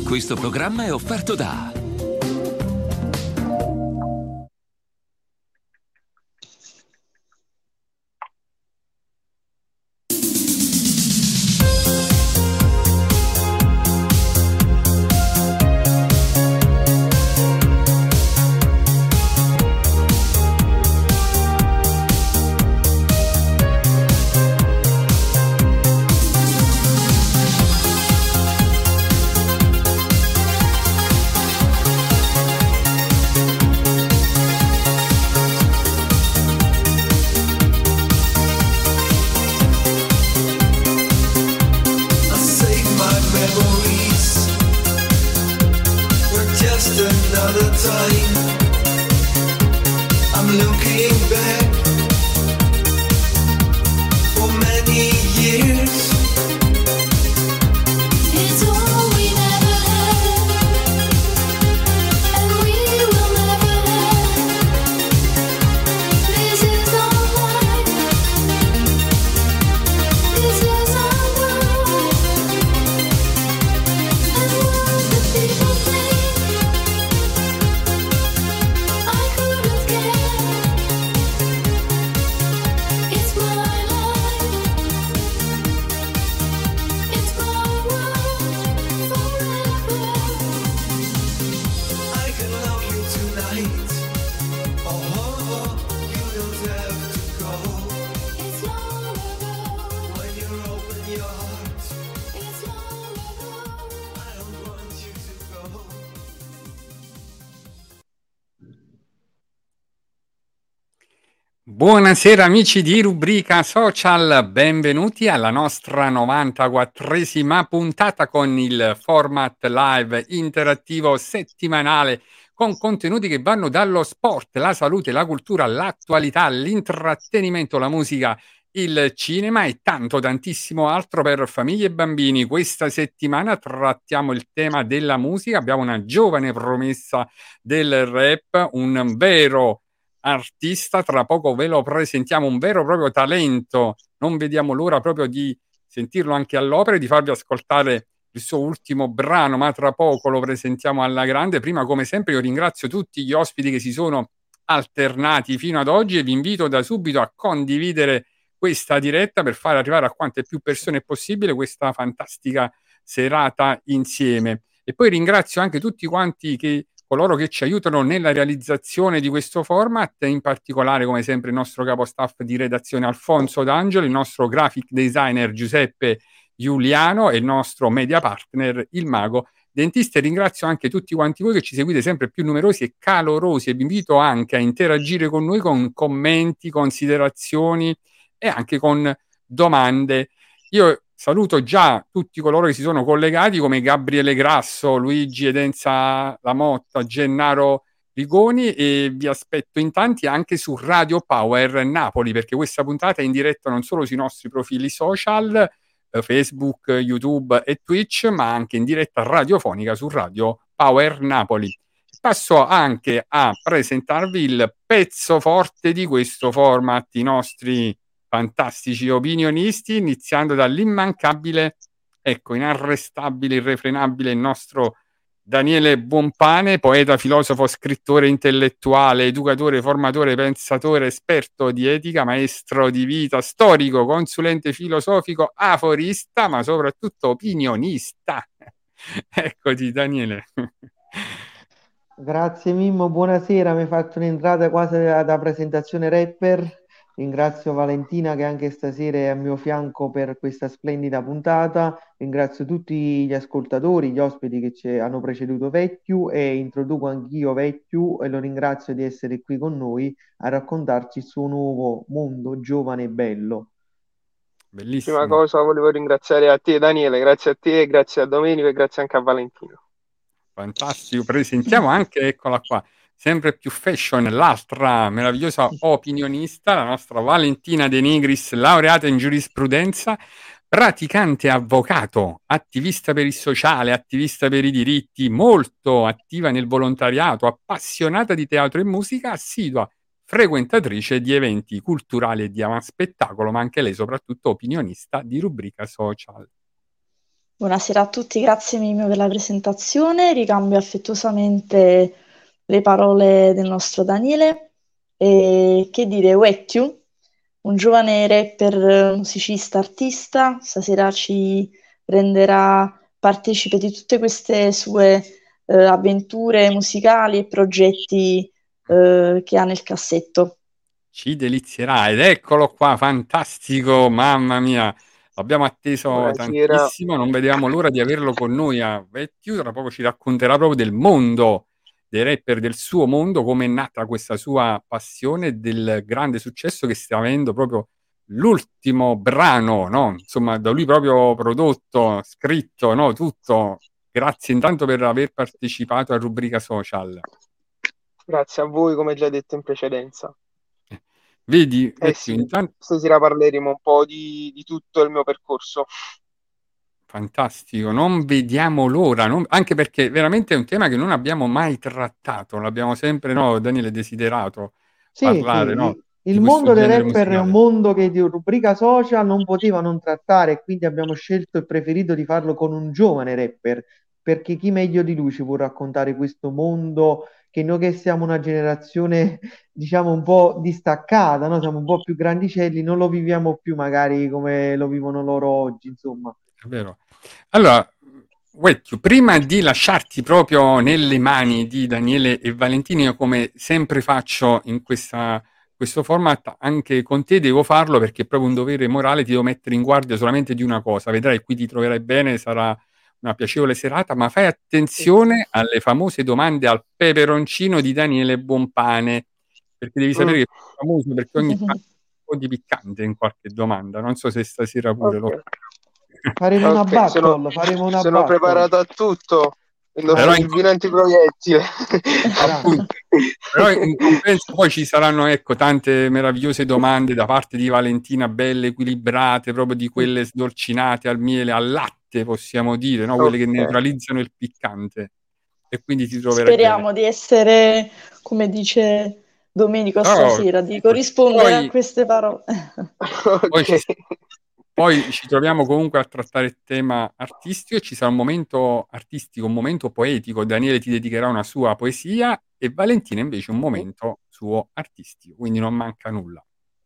Questo programma è offerto da Buonasera amici di Rubrica Social, benvenuti alla nostra 94esima puntata con il format live interattivo settimanale con contenuti che vanno dallo sport, la salute, la cultura, l'attualità, l'intrattenimento, la musica, il cinema e tanto tantissimo altro per famiglie e bambini. Questa settimana trattiamo il tema della musica, abbiamo una giovane promessa del rap, un vero artista, tra poco ve lo presentiamo, un vero e proprio talento, non vediamo l'ora proprio di sentirlo anche all'opera e di farvi ascoltare il suo ultimo brano, ma tra poco lo presentiamo alla grande. Prima, come sempre, io ringrazio tutti gli ospiti che si sono alternati fino ad oggi e vi invito da subito a condividere questa diretta per far arrivare a quante più persone possibile questa fantastica serata insieme. E poi ringrazio anche tutti quanti coloro che ci aiutano nella realizzazione di questo format, in particolare come sempre il nostro capo staff di redazione Alfonso D'Angelo, il nostro graphic designer Giuseppe Giuliano e il nostro media partner il Mago Dentista. E ringrazio anche tutti quanti voi che ci seguite sempre più numerosi e calorosi e vi invito anche a interagire con noi con commenti, considerazioni e anche con domande. Io saluto già tutti coloro che si sono collegati come Gabriele Grasso, Luigi Edenza Lamotta, Gennaro Rigoni e vi aspetto in tanti anche su Radio Power Napoli, perché questa puntata è in diretta non solo sui nostri profili social, Facebook, YouTube e Twitch, ma anche in diretta radiofonica su Radio Power Napoli. Passo anche a presentarvi il pezzo forte di questo format, i nostri fantastici opinionisti, iniziando dall'immancabile, inarrestabile, irrefrenabile, il nostro Daniele Buonpane, poeta, filosofo, scrittore, intellettuale, educatore, formatore, pensatore, esperto di etica, maestro di vita, storico, consulente filosofico, aforista, ma soprattutto opinionista. Eccoti Daniele. Grazie Mimmo, buonasera, mi hai fatto un'entrata quasi da presentazione rapper. Ringrazio Valentina che anche stasera è a mio fianco per questa splendida puntata. Ringrazio tutti gli ascoltatori, gli ospiti che ci hanno preceduto Vecchiu e introduco anch'io Vecchiu e lo ringrazio di essere qui con noi a raccontarci il suo nuovo mondo giovane e bello. Bellissimo. Prima cosa volevo ringraziare a te Daniele, grazie a te, grazie a Domenico e grazie anche a Valentino. Fantastico, presentiamo anche, eccola qua, sempre più fashion, l'altra meravigliosa opinionista, la nostra Valentina De Nigris, laureata in giurisprudenza, praticante avvocato, attivista per il sociale, attivista per i diritti, molto attiva nel volontariato, appassionata di teatro e musica, assidua frequentatrice di eventi culturali e di avanspettacolo, ma anche lei soprattutto opinionista di Rubrica Social. Buonasera a tutti, grazie Mimio per la presentazione. Ricambio affettuosamente le parole del nostro Daniele. E che dire, Wettiu, un giovane rapper, musicista, artista, stasera ci renderà partecipe di tutte queste sue avventure musicali e progetti che ha nel cassetto. Ci delizierà ed eccolo qua, fantastico, mamma mia, l'abbiamo atteso Buonasera. tantissimo, non vedevamo l'ora di averlo con noi a Vecchio, tra poco ci racconterà proprio del mondo dei rapper, del suo mondo, come è nata questa sua passione, del grande successo che sta avendo proprio l'ultimo brano, no? Insomma, da lui proprio prodotto, scritto, no? Tutto. Grazie intanto per aver partecipato a Rubrica Social. Grazie a voi, come già detto in precedenza. Vedi, Vecchio, Sì, intanto... stasera parleremo un po' di tutto il mio percorso. Fantastico, non vediamo l'ora, anche perché veramente è un tema che non abbiamo mai trattato, l'abbiamo sempre, no, Daniele, desiderato Sì, parlare, no, di il questo mondo dei genere rapper è un musicale. mondo che di rubrica social non poteva non trattare, e quindi abbiamo scelto e preferito di farlo con un giovane rapper, perché chi meglio di lui ci può raccontare questo mondo che noi che siamo una generazione, diciamo, un po' distaccata, no? Siamo un po' più grandicelli, non lo viviamo più magari come lo vivono loro oggi, insomma. È vero. Allora, Wettiu, prima di lasciarti proprio nelle mani di Daniele e Valentino, io come sempre faccio in questo format, anche con te devo farlo perché è proprio un dovere morale, ti devo mettere in guardia solamente di una cosa. Vedrai, qui ti troverai bene, sarà una piacevole serata, ma fai attenzione alle famose domande al peperoncino di Daniele Buonpane, perché devi sapere che è famoso perché ogni tanto un po' di piccante in qualche domanda. Non so se stasera pure lo Ok. Faremo una Ok, battle, faremo una sono battle. preparato a tutto. Indosso Però il giubbino antiproiettile. appunto, però in compenso poi ci saranno, ecco, tante meravigliose domande da parte di Valentina, belle, equilibrate, proprio di quelle sdolcinate al miele, al latte, possiamo dire, no? Quelle che Ok. neutralizzano il piccante. E quindi ti troverai bene. Speriamo di essere, come dice Domenico Oh, stasera, di corrispondere a queste parole. poi Ok. poi ci troviamo comunque a trattare il tema artistico e ci sarà un momento artistico, un momento poetico. Daniele ti dedicherà una sua poesia e Valentina invece un momento suo artistico, quindi non manca nulla.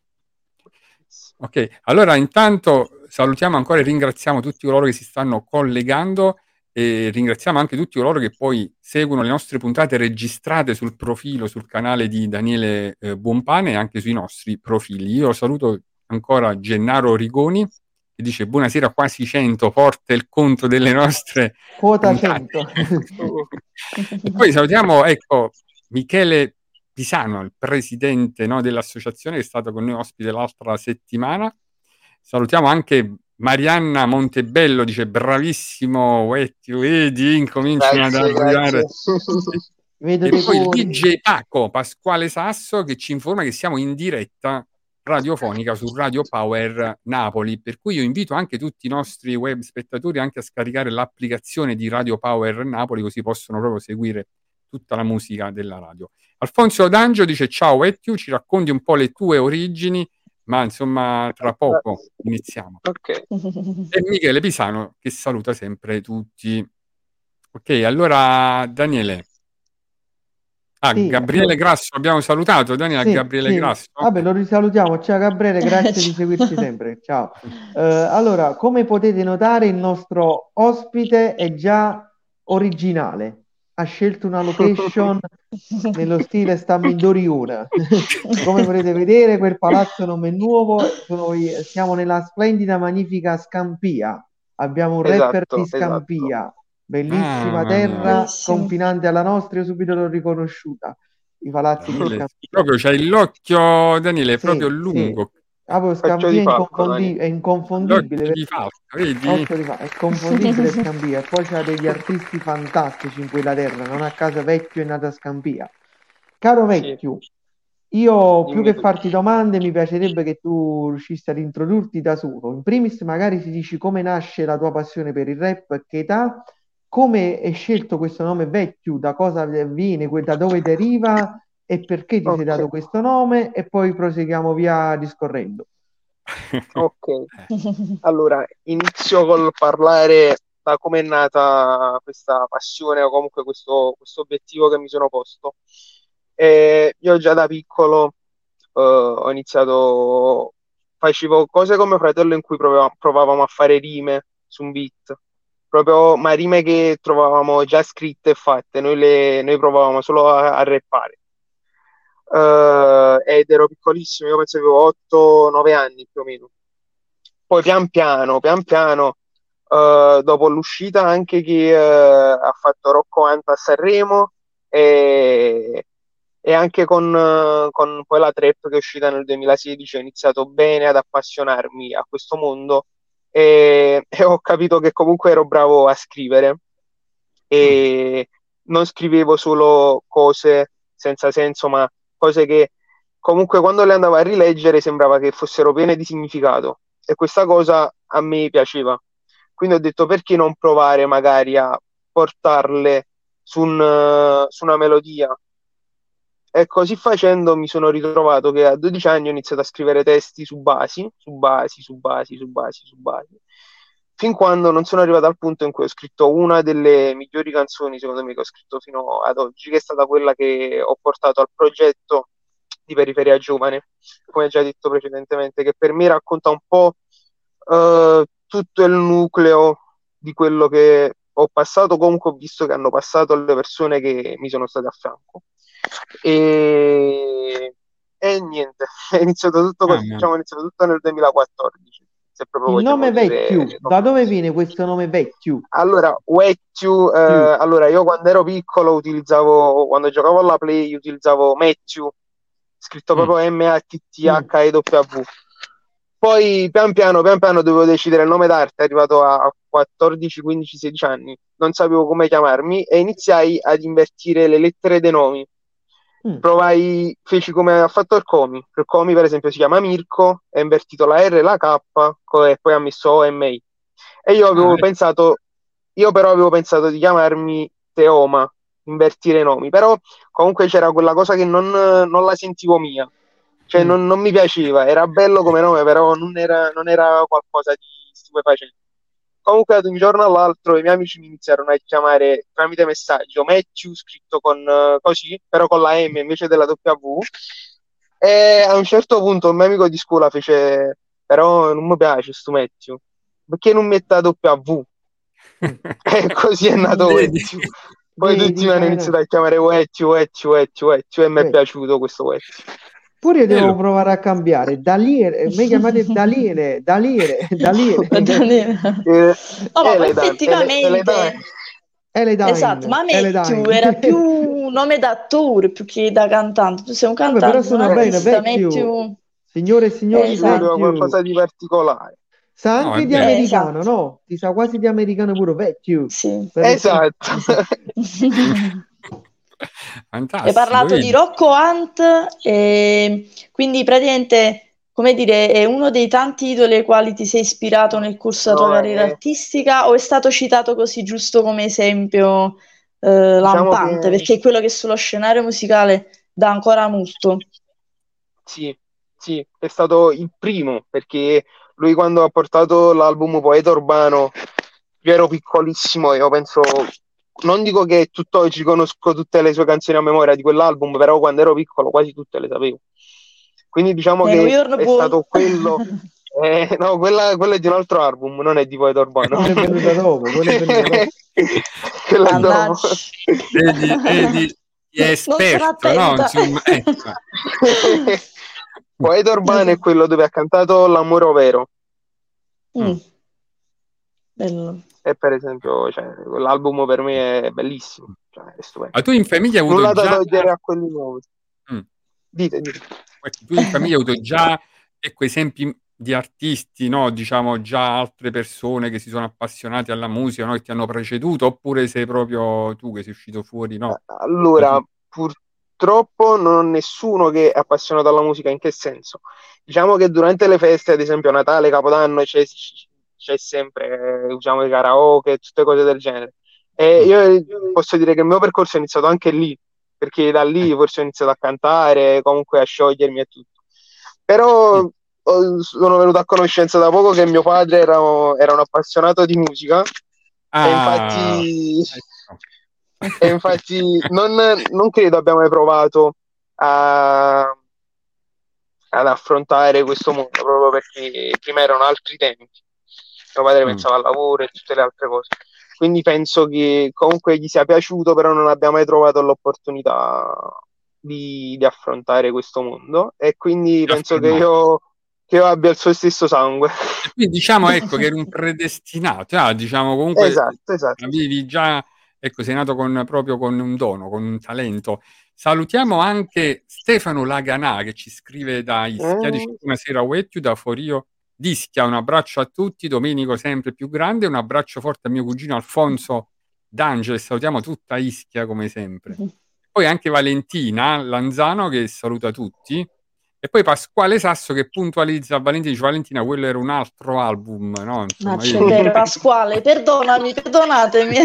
Ok, allora intanto salutiamo ancora e ringraziamo tutti coloro che si stanno collegando e ringraziamo anche tutti coloro che poi seguono le nostre puntate registrate sul profilo, sul canale di Daniele Buonpane e anche sui nostri profili. Io saluto ancora Gennaro Rigoni che dice buonasera quasi 100, forte il conto delle nostre Quota puntate. 100. E poi salutiamo, ecco, Michele Pisano, il presidente, no, dell'associazione che è stato con noi ospite l'altra settimana. Salutiamo anche Marianna Montebello, dice bravissimo Wettiu, vedi, incominciano ad arrivare. Vedo E dei poi il cuori. DJ Paco Pasquale Sasso che ci informa che siamo in diretta radiofonica su Radio Power Napoli, per cui io invito anche tutti i nostri web spettatori anche a scaricare l'applicazione di Radio Power Napoli, così possono proprio seguire tutta la musica della radio. Alfonso D'Angio dice ciao Wettiu, ci racconti un po' le tue origini, ma insomma tra poco iniziamo. Ok. E Michele Pisano che saluta sempre tutti. Ok, allora Daniele. Sì, Gabriele Grasso, abbiamo salutato Daniele, sì, Gabriele sì. Grasso. Vabbè, lo risalutiamo. Ciao Gabriele, grazie di seguirci sempre. Ciao. Allora, come potete notare, il nostro ospite è già originale. Ha scelto una location nello stile Sta Midori Una. Come potete vedere, quel palazzo non è nuovo, siamo nella splendida, magnifica Scampia. Abbiamo un rapper di Esatto. Scampia, bellissima Mamma terra, mia, Bellissimo. confinante alla nostra, io subito l'ho riconosciuta. I palazzi di Daniele, Scampia. proprio c'hai l'occhio, Daniele, è proprio Sì, sì. lungo, Proprio Faccio di Scampia falco, Dani. è inconfondibile. l'occhio di falco, vedi? È confondibile Scampia. E poi c'ha degli artisti fantastici in quella terra. Non a caso Vecchio è nato a Scampia. Caro Sì, Vecchio, io più dimmi che tu. farti domande, mi piacerebbe che tu riuscissi ad introdurti da solo. In primis, magari ci dici come nasce la tua passione per il rap, che età, come hai scelto questo nome Vecchio, da cosa viene, da dove deriva e perché ti sei dato Ok, questo nome, e poi proseguiamo via discorrendo. ok. Allora, inizio col parlare da come è nata questa passione o comunque questo obiettivo che mi sono posto. Io già da piccolo ho iniziato, facevo cose con mio fratello in cui provavamo a fare rime su un beat, proprio, ma rime che trovavamo già scritte e fatte, noi provavamo solo a rappare. Ed ero piccolissimo, io penso che avevo 8-9 anni più o meno. Poi pian piano, dopo l'uscita anche che ha fatto Rocco Hunt a Sanremo e anche con poi la trap che è uscita nel 2016 ho iniziato bene ad appassionarmi a questo mondo e ho capito che comunque ero bravo a scrivere e non scrivevo solo cose senza senso, ma cose che comunque quando le andavo a rileggere sembrava che fossero piene di significato e questa cosa a me piaceva. Quindi ho detto perché non provare magari a portarle su una melodia. E così facendo mi sono ritrovato che a 12 anni ho iniziato a scrivere testi su basi, fin quando non sono arrivato al punto in cui ho scritto una delle migliori canzoni, secondo me, che ho scritto fino ad oggi, che è stata quella che ho portato al progetto di Periferia Giovane, come già detto precedentemente, che per me racconta un po' tutto il nucleo di quello che ho passato, comunque ho visto che hanno passato le persone che mi sono state a fianco. E niente, è iniziato tutto così, diciamo, è iniziato tutto nel 2014. Se proprio Il nome vogliamo dire, Vecchiu, da dove viene questo nome Vecchiu? Allora, allora io quando ero piccolo quando giocavo alla Play utilizzavo Matthew, scritto proprio MATTHEW. Poi pian piano dovevo decidere il nome d'arte, arrivato a 14, 15, 16 anni, non sapevo come chiamarmi e iniziai ad invertire le lettere dei nomi. Feci come ha fatto il Comi. Il Comi per esempio si chiama Mirko, ha invertito la R e la K e poi ha messo OMA. E io però avevo pensato di chiamarmi Teoma, invertire i nomi, però comunque c'era quella cosa che non la sentivo mia, cioè non mi piaceva, era bello come nome, però non era qualcosa di stupefacente. Comunque ad un giorno all'altro i miei amici mi iniziarono a chiamare tramite messaggio Matthew scritto con così, però con la M invece della W, e a un certo punto un mio amico di scuola fece però non mi piace sto Matthew, perché non metta W? E così è nato Matthew. Poi tutti mi hanno iniziato a chiamare Matthew e mi è piaciuto questo Matthew. Pure io devo provare a cambiare. Daliere, mi chiamate Daliere. Ma effettivamente esatto, ma Matthew era più un nome d'attore più che da cantante. Tu sei un cantante, però suona bene, Matthew. Signore e signori, esatto. Qualcosa di particolare. Sa anche di americano, esatto. No? Ti sa quasi di americano pure, Matthew. Sì. Esatto. Fantastico. Hai parlato di Rocco Hunt e quindi praticamente, come dire, è uno dei tanti idoli ai quali ti sei ispirato nel corso della tua carriera artistica o è stato citato così giusto come esempio lampante, perché è quello che sullo scenario musicale dà ancora molto? Sì, è stato il primo, perché lui quando ha portato l'album Poeta Urbano, io ero piccolissimo e io penso... Non dico che tutt'oggi conosco tutte le sue canzoni a memoria di quell'album, però quando ero piccolo quasi tutte le sapevo. Quindi diciamo che è stato quello... no, quella è di un altro album, non è di Poeta Urbano. Quella è venuta dopo. Quella è dopo. Vedi, è esperto, no? Insomma, Poeta Urbano è quello dove ha cantato L'amore vero. Bello. E per esempio, l'album per me è bellissimo, è stupendo. Ma tu in famiglia hai avuto nulla da togliere a quelli nuovi. Dite. Tu in famiglia hai avuto già esempi di artisti, no? Diciamo già altre persone che si sono appassionate alla musica, no? Che ti hanno preceduto, oppure sei proprio tu che sei uscito fuori, no? Allora, purtroppo non ho nessuno che è appassionato alla musica. In che senso? Diciamo che durante le feste, ad esempio Natale, Capodanno, c'è sempre, i karaoke, tutte cose del genere. E io posso dire che il mio percorso è iniziato anche lì, perché da lì forse ho iniziato a cantare, comunque a sciogliermi e tutto. Però sono venuto a conoscenza da poco che mio padre era un appassionato di musica E infatti, ecco. e infatti non credo abbiamo mai provato ad affrontare questo mondo, proprio perché prima erano altri tempi. Mio padre pensava al lavoro e tutte le altre cose. Quindi penso che comunque gli sia piaciuto, però non abbiamo mai trovato l'opportunità di affrontare questo mondo. E quindi penso che io abbia il suo stesso sangue. E quindi diciamo, ecco, che eri un predestinato, diciamo, comunque Esatto. avevi già, ecco, sei nato proprio con un dono, con un talento. Salutiamo anche Stefano Laganà che ci scrive da Ischia, dice buonasera Wettiu da Forio d'Ischia, un abbraccio a tutti, Domenico sempre più grande, un abbraccio forte a mio cugino Alfonso D'Angelo, salutiamo tutta Ischia come sempre. Poi anche Valentina Lanzano che saluta tutti. E poi Pasquale Sasso che puntualizza a Valentina, dice Valentina, quello era un altro album, no? Insomma, c'è vero, Pasquale, perdonatemi.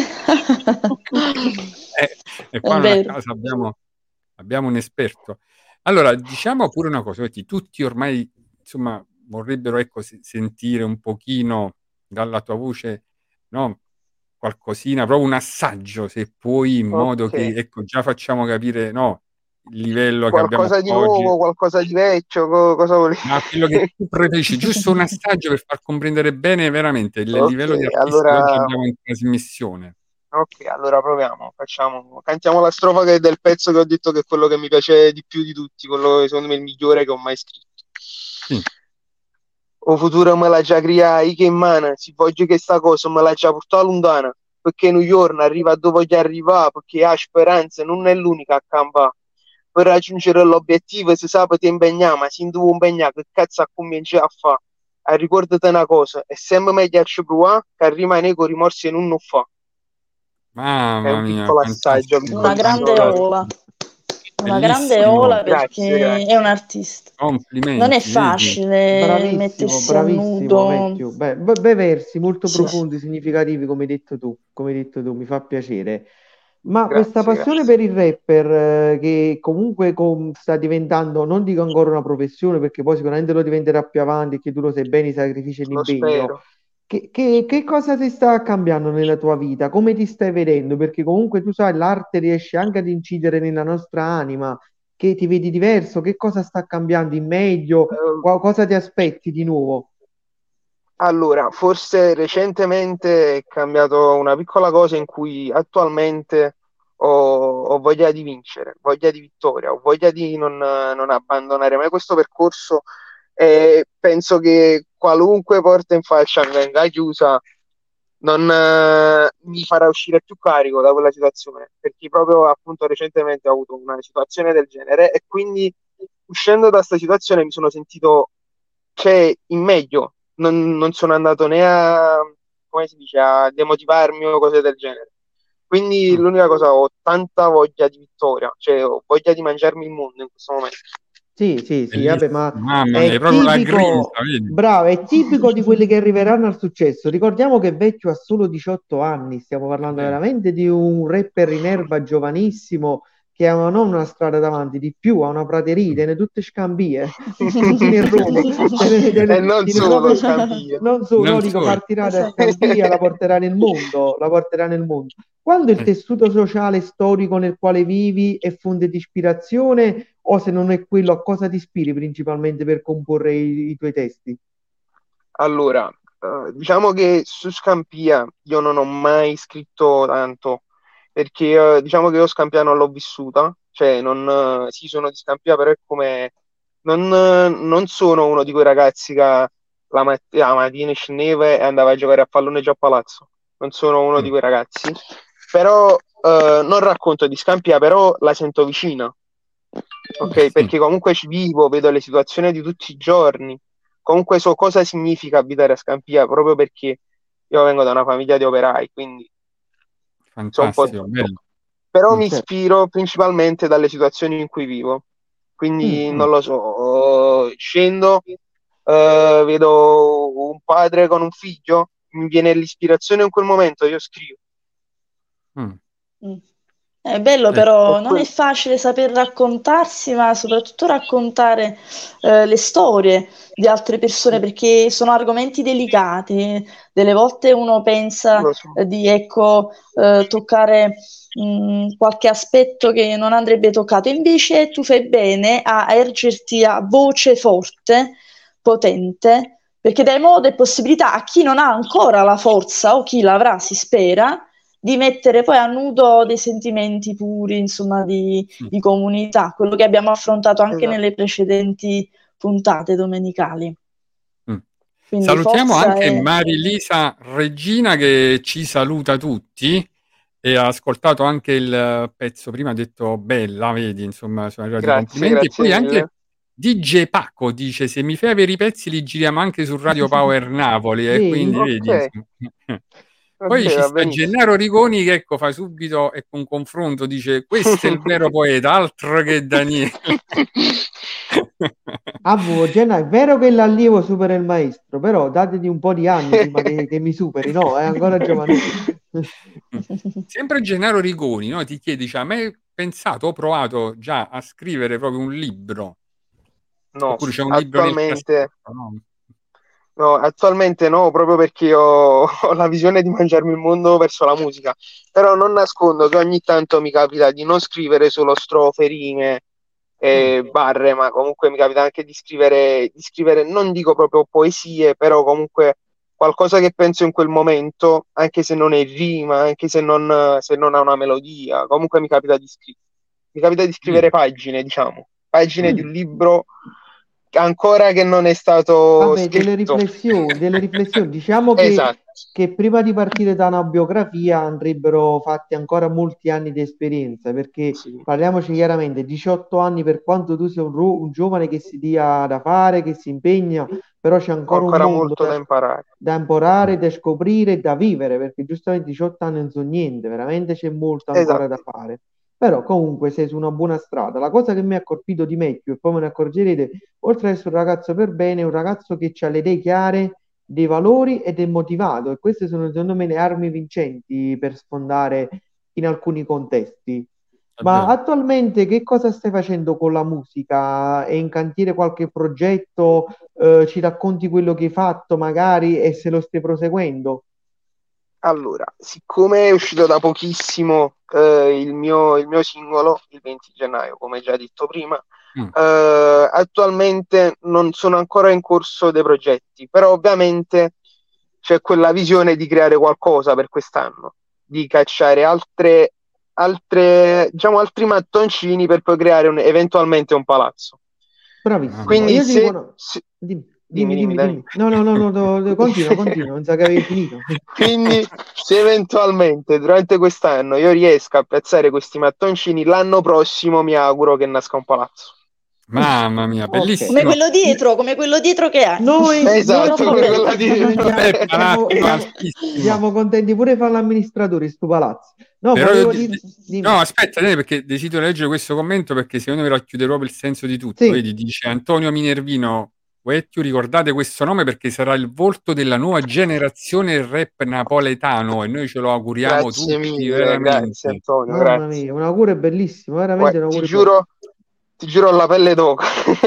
E qua a casa abbiamo un esperto. Allora, diciamo pure una cosa, tutti ormai, insomma, vorrebbero, ecco, sentire un pochino dalla tua voce, no? Qualcosina, proprio un assaggio, se puoi, in modo che, ecco, già facciamo capire, no? Il livello che abbiamo qualcosa di oggi. nuovo, qualcosa di vecchio, cosa volevi? Ma quello che tu preferisci, giusto un assaggio per far comprendere bene veramente il livello di artista che oggi abbiamo in trasmissione. Ok, allora proviamo, cantiamo la strofa del pezzo che ho detto che è quello che mi piace di più di tutti, quello che secondo me è il migliore che ho mai scritto. Sì. O futuro me l'ha già criato, che in mano, si voglio che sta cosa me l'ha già portata lontana, perché New York arriva dove voglio arrivare, perché ha speranza, non è l'unica a campare. Per raggiungere l'obiettivo si sa ti impegnare, ma se tu impegnare che cazzo a cominciare a fare? E ricordati una cosa, è sempre meglio ci provare che rimane con rimorsi e non fa. Mamma È un mia, piccolo assaggio. Una grande ola. Una grande ola perché grazie. È un artista. Complimenti. Non è facile mettersi a nudo. Matthew. Bei versi molto profondi, significativi, come hai detto tu, mi fa piacere. Ma questa passione per il rapper, che comunque sta diventando, non dico ancora una professione, perché poi sicuramente lo diventerà più avanti, e che tu lo sai bene, i sacrifici e l'impegno. Che cosa ti sta cambiando nella tua vita? Come ti stai vedendo? Perché comunque tu sai, l'arte riesce anche ad incidere nella nostra anima, che ti vedi diverso, che cosa sta cambiando in meglio, cosa ti aspetti di nuovo? Allora, forse recentemente è cambiato una piccola cosa in cui attualmente ho voglia di vincere, voglia di vittoria, ho voglia di non abbandonare mai questo percorso e penso che qualunque porta in faccia mi venga chiusa non mi farà uscire più carico da quella situazione, perché proprio appunto recentemente ho avuto una situazione del genere e quindi uscendo da questa situazione mi sono sentito in meglio, non sono andato né come si dice, a demotivarmi o cose del genere. Quindi l'unica cosa, ho tanta voglia di vittoria, cioè ho voglia di mangiarmi il mondo in questo momento. Sì, vabbè, ma mamma è mia, proprio la tipico, grinta, vedi? bravo, è tipico di quelli che arriveranno al successo. Ricordiamo che Vecchio ha solo 18 anni, stiamo parlando veramente di un rapper in erba giovanissimo che ha non una strada davanti, di più, ha una prateria, tiene tutte scambie, tutti nei rumi. E non solo scambie. Non solo, dico, partirà da Scambia, la porterà nel mondo, Quando il tessuto sociale storico nel quale vivi è fonte di ispirazione, o se non è quello, a cosa ti ispiri principalmente per comporre i tuoi testi? Allora, diciamo che su Scampia io non ho mai scritto tanto, perché diciamo che io Scampia non l'ho vissuta, cioè sì, sono di Scampia, però è come non sono uno di quei ragazzi che la mattina scendeva e andava a giocare a pallone già a palazzo, non sono uno di quei ragazzi, però non racconto di Scampia, però la sento vicina, ok? Perché comunque ci vivo, vedo le situazioni di tutti i giorni, comunque so cosa significa abitare a Scampia, proprio perché io vengo da una famiglia di operai, quindi so un po' Fantastico, tutto. bello. Però mi ispiro principalmente dalle situazioni in cui vivo, quindi non lo so, scendo, vedo un padre con un figlio, mi viene l'ispirazione in quel momento, io scrivo. È bello, però non è que- facile saper raccontarsi, ma soprattutto raccontare le storie di altre persone, perché sono argomenti delicati. Delle volte uno pensa lo so. di, ecco, toccare qualche aspetto che non andrebbe toccato. Invece tu fai bene a ergerti a voce forte, potente, perché dai modo e possibilità a chi non ha ancora la forza o chi l'avrà, si spera, di mettere poi a nudo dei sentimenti puri, insomma, di comunità, quello che abbiamo affrontato anche Esatto. nelle precedenti puntate domenicali. Mm. Quindi Salutiamo forza anche e... Marilisa Regina che ci saluta tutti e ha ascoltato anche il pezzo prima, ha detto bella, vedi, insomma, sono arrivati i Grazie, complimenti. E grazie poi mille. anche DJ Paco dice se mi fai avere i pezzi li giriamo anche su Radio Power Napoli e Vedi? quindi vedi, Ok, insomma. ok, Poi ci va sta benissimo. Gennaro Rigoni che ecco fa subito ecco, un confronto, dice questo è il vero poeta, altro che Daniele. Jenna, è vero che l'allievo supera il maestro, però dategli un po' di anni prima che mi superi, no? È ancora giovanissimo. Sempre Gennaro Rigoni, no? Ti chiedi, cioè, a me pensato, ho provato già a scrivere proprio un libro, No, oppure c'è un libro nel attualmente cassetto, no? no, attualmente no, proprio perché ho la visione di mangiarmi il mondo verso la musica. Però non nascondo che ogni tanto mi capita di non scrivere solo strofe, rime e barre, ma comunque mi capita anche di scrivere, non dico proprio poesie, però comunque qualcosa che penso in quel momento, anche se non è rima, anche se non ha una melodia, comunque mi capita di scrivere. Mi capita di scrivere Vedi? pagine, diciamo, pagine di Mm. un libro ancora che non è stato Vabbè, scritto. delle riflessioni. Diciamo Esatto. che prima di partire da una biografia andrebbero fatti ancora molti anni di esperienza, perché Sì, parliamoci chiaramente, 18 anni per quanto tu sia un giovane che si dia da fare, che si impegna, però c'è ho ancora un ancora mondo molto da imparare. da imparare, da scoprire e da vivere, perché giustamente 18 anni non sono niente, veramente c'è molto ancora da Esatto. fare. Però comunque sei su una buona strada. La cosa che mi ha colpito di Matthew, e poi me ne accorgerete, oltre ad essere un ragazzo per bene, è un ragazzo che ha le idee chiare, dei valori ed è motivato. E queste sono secondo me le armi vincenti per sfondare in alcuni contesti. È Ma vero. attualmente che cosa stai facendo con la musica? È in cantiere qualche progetto? Ci racconti quello che hai fatto magari e se lo stai proseguendo? Allora, siccome è uscito da pochissimo il mio singolo, il 20 gennaio, come già detto prima, Mm. attualmente non sono ancora in corso dei progetti, però ovviamente c'è quella visione di creare qualcosa per quest'anno, di cacciare diciamo, altri mattoncini per poi creare eventualmente un palazzo. Bravissimo. Quindi Io ti dico, se, no. se- Dimmi, dimmi, dimmi, dimmi, dimmi, Dani. dimmi. No, no, no, no, continua, continua, non sa che avevi finito. Quindi, se eventualmente durante quest'anno io riesco a piazzare questi mattoncini, l'anno prossimo mi auguro che nasca un palazzo. Mamma mia, Ok. bellissimo. Come quello dietro che hai. Noi Esatto, Troppo come bello. quella di... Bel palazzo altissimo. siamo contenti pure di fare l'amministratore in sto palazzo. No, Però io volevo dire, no, dimmi. aspetta, perché desidero leggere questo commento perché secondo me racchiude proprio il senso di tutto. Sì, Vedi, dice Antonio Minervino, Wettiu, ricordate questo nome perché sarà il volto della nuova generazione rap napoletano e noi ce lo auguriamo Grazie tutti mille, grazie veramente. Antonio, mamma grazie. mia, un augurio bellissimo, veramente un Ti augurio bellissimo. giuro, ti giuro alla pelle d'oca.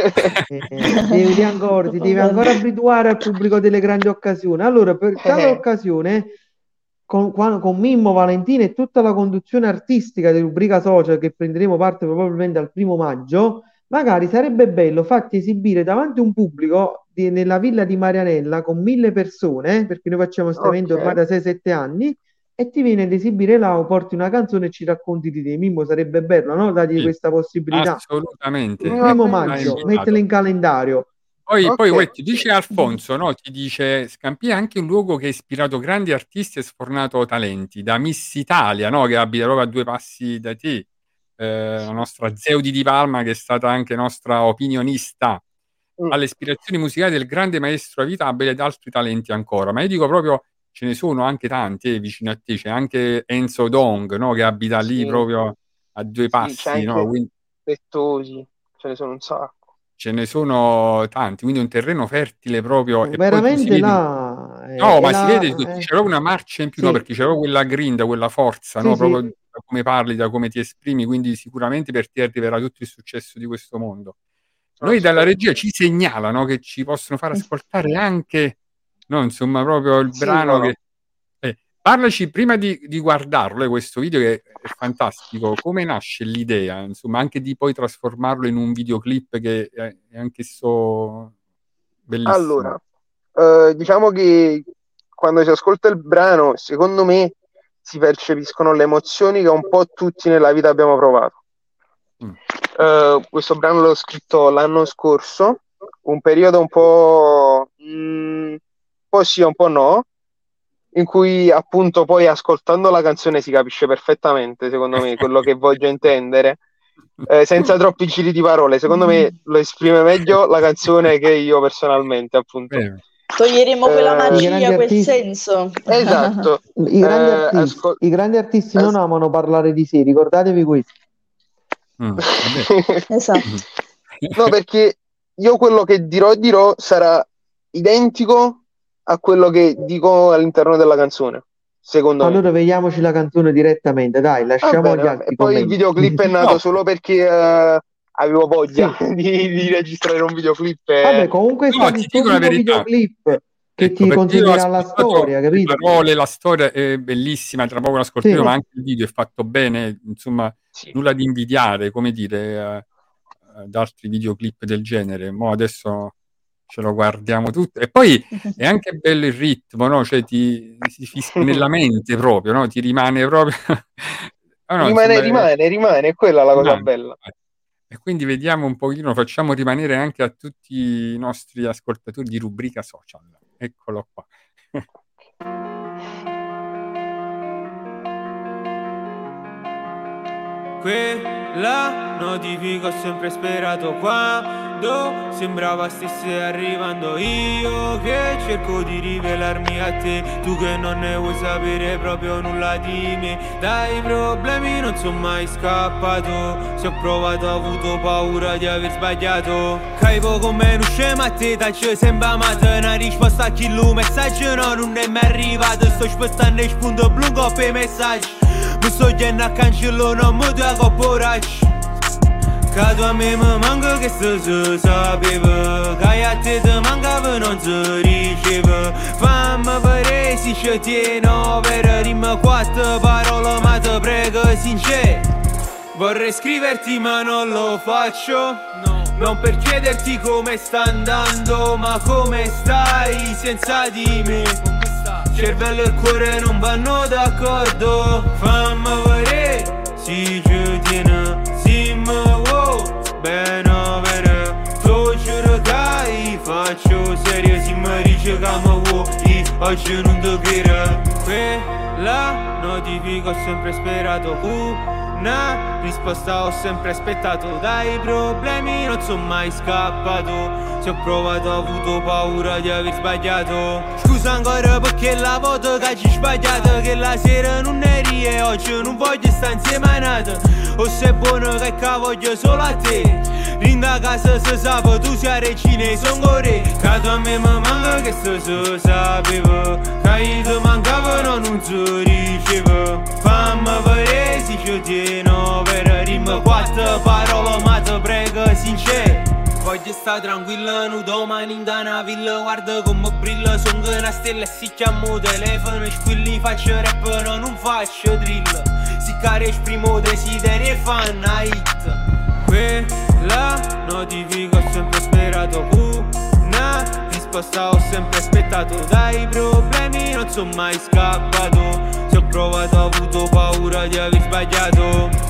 Ti devi ancora abituare al pubblico delle grandi occasioni. Allora, per tale occasione, con Mimmo, Valentina e tutta la conduzione artistica di Rubrica Social che prenderemo parte probabilmente al 1° maggio, magari sarebbe bello farti esibire davanti a un pubblico nella villa di Marianella con 1000 persone, perché noi facciamo questo evento ormai Ok, da 6-7 anni, e ti viene ad esibire là, o porti una canzone e ci racconti di te. Mimmo, sarebbe bello, no? Dargli Sì, questa possibilità. Il assolutamente. va primo Hai maggio, benissimo. mettila invitato. in calendario. Poi Ok, Uè, ti dice Alfonso, no? Ti dice Scampia è anche un luogo che ha ispirato grandi artisti e sfornato talenti, da Miss Italia, no? Che abita proprio a 2 passi da te, la nostra Zeudi di Palma, che è stata anche nostra opinionista, mm, alle ispirazioni musicali del grande maestro Avitabile ed altri talenti ancora. Ma io dico proprio, ce ne sono anche tanti vicino a te, c'è anche Enzo Dong, no? Che abita lì sì, proprio a due sì, c'è passi, no? anche Quindi Pettosi, ce ne sono un sacco. ce ne sono tanti, quindi un terreno fertile proprio, e poi tu si Veramente vedi, là no, è ma si vede la, che c'è proprio una marcia in più, no, sì, perché c'è proprio quella grinta, quella forza, sì, no, sì, proprio da come parli, da come ti esprimi, quindi sicuramente per te arriverà tutto il successo di questo mondo. Noi dalla regia ci segnalano che ci possono far ascoltare anche, no, insomma, proprio il brano che... Parlaci prima di guardarlo, questo video che è fantastico, come nasce l'idea, insomma, anche di poi trasformarlo in un videoclip che è anch'esso bellissimo. Allora, diciamo che quando si ascolta il brano, secondo me si percepiscono le emozioni che un po' tutti nella vita abbiamo provato. Questo brano l'ho scritto l'anno scorso, un periodo un po' sì, un po' no, in cui appunto poi ascoltando la canzone si capisce perfettamente, secondo me, quello che voglio intendere, senza troppi giri di parole. Secondo me lo esprime meglio la canzone che io personalmente, appunto. Toglieremo quella magia, quel senso. Esatto. I grandi artisti non amano parlare di sé, ricordatevi questo. Esatto. No, perché io quello che dirò sarà identico a quello che dico all'interno della canzone, secondo me. Allora vediamoci la canzone direttamente, dai, lasciamo gli altri. E poi il videoclip è nato solo perché avevo voglia di registrare un videoclip. Vabbè, comunque è stato un videoclip che ti consiglierà la storia, capito? Le parole, la storia è bellissima, tra poco l'ascolteremo, ma anche il video è fatto bene, insomma, nulla di invidiare, come dire, ad altri videoclip del genere. Mo adesso ce lo guardiamo tutto, e poi è anche bello il ritmo, no? Cioè si fischia nella mente proprio, no? Ti rimane proprio rimane, è quella la cosa bella. E quindi vediamo un pochino, facciamo rimanere anche a tutti i nostri ascoltatori di Rubrica Social. Eccolo qua. Quella notifica ho sempre sperato quando sembrava stesse arrivando, io che cerco di rivelarmi a te, tu che non ne vuoi sapere proprio nulla di me. Dai problemi non sono mai scappato, se ho provato ho avuto paura di aver sbagliato. Caivo come un scemo a te, taccio sembra amata, una risposta a chi lo messaggio no, non è mai arrivato. Sto spostando il spunto blu con i messaggi, mi sto chiedendo a cancello, non mi dà coraggio. Cado a me mi manca che si sapeva, che a te ti mancava non si riceve. Fammi vedere se ci tieno, per dimmi 4 parole ma ti prego sincero. Vorrei scriverti ma non lo faccio, non per chiederti come sta andando, ma come stai senza di me. Cervello e cuore non vanno d'accordo, fammi vedere si ci tiene, si mi vuoi bene vero. Tu giuro che faccio serio, si mi dice che mi vuoi, oggi non ti credo. Quella notifica ho sempre sperato, una risposta ho sempre aspettato. Dai problemi non sono mai scappato, se ho provato ho avuto paura di aver sbagliato. Scusa ancora perché la volta che ci sbagliato, che la sera non eri e oggi non voglio stare insieme a nata. O sei buono che voglio solo a te, rinda a casa se sape tu sei regina e son gore. Cato a me mi manca che si sapeva, che ti mancavano non si riceve. Fammi vedere se ci tieno, per rimma 4 parole ma ti prego sincero. Voglio stare tranquilla, non domani in una villa, guarda come brilla, sono una stella e si chiamo telefono, squilli faccio rap, no, non faccio drill, si care esprimo desideri e fan una hit. Quella notifica ho sempre sperato, una risposta ho sempre aspettato. Dai problemi non sono mai scappato, se ho provato ho avuto paura di aver sbagliato.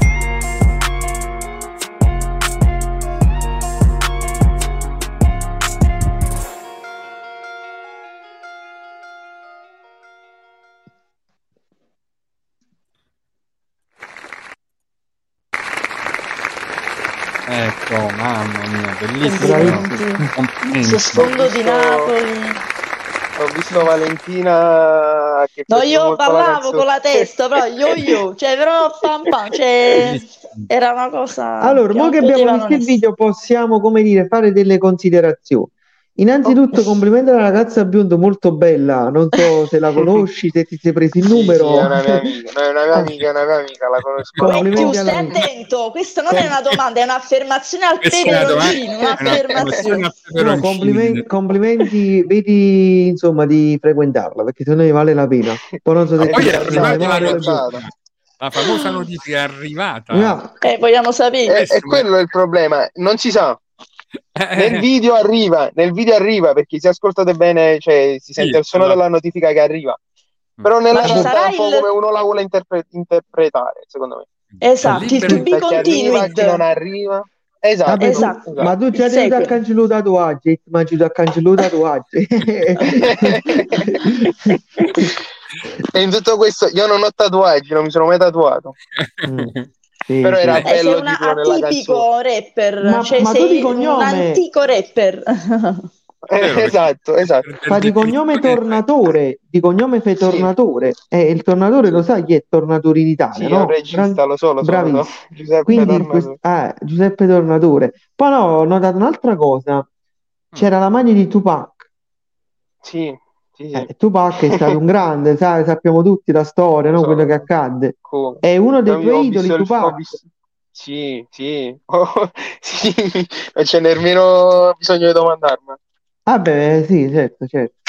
Ecco, mamma mia, bellissimo. Su sfondo di Napoli. Ho visto Valentina che no, io ballavo con la testa, però io, cioè però pam pam, cioè era una cosa. Allora, mo che abbiamo visto il video possiamo, come dire, fare delle considerazioni. Innanzitutto complimenti alla ragazza bionda, molto bella, non so se la conosci, se ti sei preso il Sì, numero. sì, è una mia amica, no, è una mia amica, è una mia amica, la conosco da un Complimenti Più, po'. stai all'amica. attento, questa non è una domanda, è un'affermazione al Questa è una domanda, peperoncino, è un'affermazione. una No, peperoncina. complimenti, vedi insomma di frequentarla perché se no ne vale la pena. Poi non so se Ma poi ti è piacciono le arrivata la madri o le notifica, bionde. la famosa notifica è arrivata. Ah, Vogliamo sapere. E Questo è- quello è il problema, non si sa. Nel video arriva, perché se ascoltate bene, cioè, si sente il suono allora- della notifica che arriva. Però Ma nella ci realtà sarà è un po' il... come uno la vuole interpretare, secondo me. Esatto, il libero to be Da chi arriva, chi non continued. arriva. Esatto. vabbè, Esatto. ma tu Il già devi sequel. cancellare i tatuaggi, ma ci da cancellare i tatuaggi. E in tutto questo io non ho tatuaggi, non mi sono mai tatuato. Sì, Però sì. era Sei bello un dirlo nella canzone. atipico rapper, Ma cioè tu di sei un cognome, antico rapper. Vero, Esatto. fa di cognome Tornatore, di cognome fai Sì. Tornatore, il Tornatore lo sai chi è Tornatore in Italia, Sì, è un no? regista, lo so. Bravissimo. Giuseppe Quindi Tornatore. Giuseppe Tornatore. Poi no, ho notato un'altra cosa, c'era la maglia di Tupac. Sì. Tupac è stato un grande, sappiamo tutti la storia, Lo no? so, Quello lo che so. accadde. Come? È uno dei Io tuoi ho idoli, visto Tupac. Sì. Oh, sì, non c'è nemmeno bisogno di domandarmi. Ah beh, sì, certo.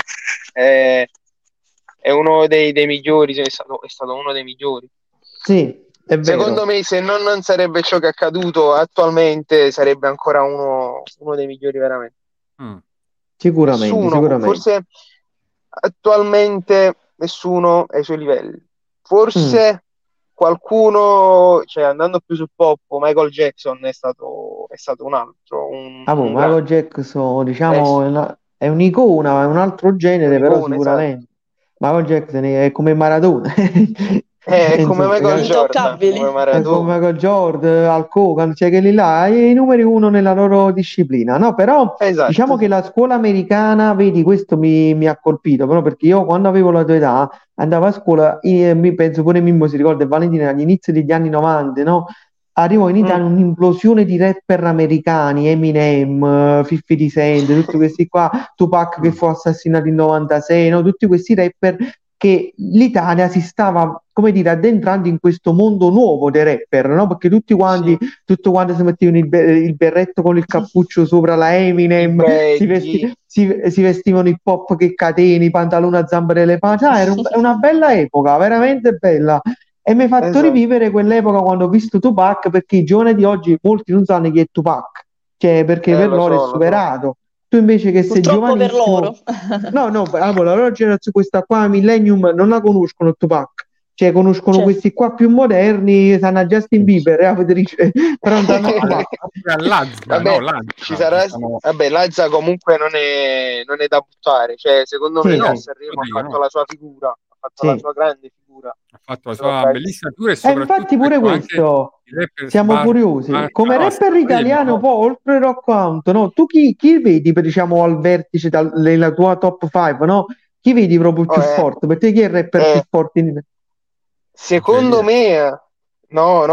È uno dei migliori, è stato uno dei migliori. Sì, è vero. Secondo me, se non sarebbe ciò che è accaduto attualmente, sarebbe ancora uno dei migliori veramente. Sicuramente. Forse attualmente nessuno è ai suoi livelli. Forse qualcuno, cioè andando più sul pop, Michael Jackson è stato un altro. Michael Jackson, diciamo, è un'icona, è un altro genere, però un'icona, sicuramente. Michael Jackson è come Maradona. È come Insomma, Michael Jordan, Intoccabili. come è Maradona. come Michael Jordan, Al Kogan, cioè quelli là, i numeri uno nella loro disciplina. No, però Esatto. diciamo che la scuola americana, vedi, questo mi ha colpito, però perché io quando avevo la tua età andavo a scuola, mi penso pure Mimmo si ricorda, Valentina, agli inizi degli anni 90, no? Arrivò in Italia un'implosione di rapper americani, Eminem, 50 Cent, tutti questi qua, Tupac che fu assassinato in 96, no? Tutti questi rapper che l'Italia si stava, come dire, addentrando in questo mondo nuovo dei rapper, no? Perché tutti quanti si mettevano il berretto con il cappuccio sopra la Eminem, si vestivano hip hop che cateni, pantaloni a zampe delle pace. Era una bella epoca, veramente bella. E mi ha fatto rivivere quell'epoca quando ho visto Tupac, perché i giovani di oggi, molti non sanno chi è Tupac, cioè perché per loro è superato. Tu invece che sei Purtroppo per giovanissimo... loro. No, allora, la loro generazione, questa qua, Millennium, non la conoscono Tupac. Cioè, conoscono questi qua più moderni, sanno a Justin Bieber, Federice, però non sanno a Tupac. Vabbè, Lazza comunque non è da buttare. Cioè, secondo me, a Sanremo ha fatto la sua figura, ha fatto la sua grande figura. Ha fatto la sua bellissima figura e soprattutto infatti pure questo siamo curiosi come rapper italiano, poi oltre Rock Hunt, no? Tu chi vedi diciamo al vertice nella tua top 5, no? Chi vedi proprio più forte? Per te chi è il rapper più forte? Secondo me no.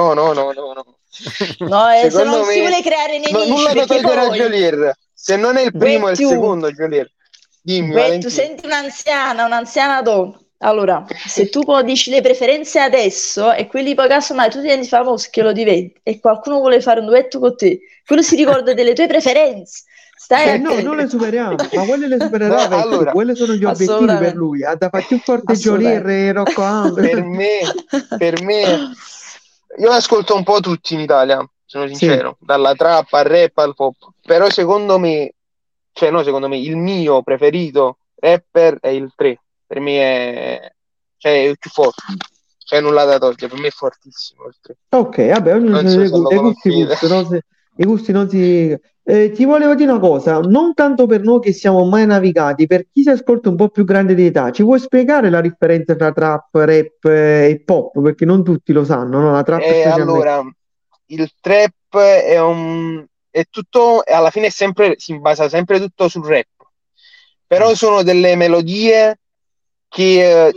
Se non si vuole creare nemici, nulla da togliere a Geolier, se non è il primo è il secondo Geolier. Dimmi, tu senti un'anziana donna. Allora, se tu poi dici le preferenze adesso e quelli poi casomai tu diventi famoso che lo diventi e qualcuno vuole fare un duetto con te, quello si ricorda delle tue preferenze. No, non le superiamo, ma quelle le supererà allora, quelle sono gli obiettivi per lui. Ha da fare più forte Geolier e Rocco Hunt. Per me, io ascolto un po' tutti in Italia, sono sincero, dalla trap al rap al pop, però secondo me, il mio preferito rapper è il 3. Per me è il più forte, c'è nulla da togliere, per me è fortissimo il 3. Ok, vabbè, ognuno ha i gusti non si... ti volevo dire una cosa, non tanto per noi che siamo mai navigati, per chi si ascolta un po' più grande di età, ci vuoi spiegare la differenza tra trap, rap e pop? Perché non tutti lo sanno, no? La trap allora, il trap è tutto, alla fine si basa sempre tutto sul rap, però sono delle melodie che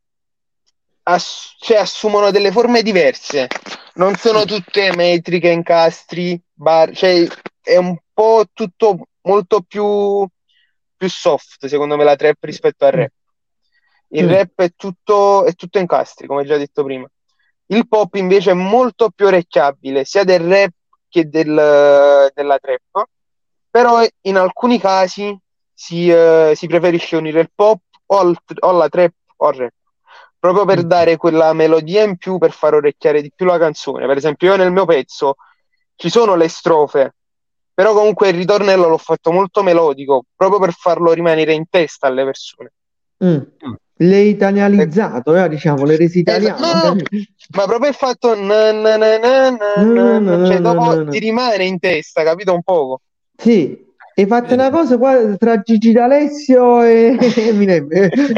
assumono delle forme diverse, non sono tutte metriche, incastri, bar, cioè è un po' tutto molto più più soft, secondo me, la trap rispetto al rap. Il rap è tutto incastri, come già detto prima. Il pop invece è molto più orecchiabile, sia del rap che della trap, però in alcuni casi si preferisce unire il pop o la trap o il rap, proprio per dare quella melodia in più, per far orecchiare di più la canzone. Per esempio, io nel mio pezzo ci sono le strofe, però comunque il ritornello l'ho fatto molto melodico, proprio per farlo rimanere in testa alle persone. L'hai italianizzato, diciamo, l'hai resi italiano. No, ma proprio il fatto cioè dopo ti rimane in testa, capito un poco? Sì, hai fatto una cosa qua tra Gigi D'Alessio e Eminem.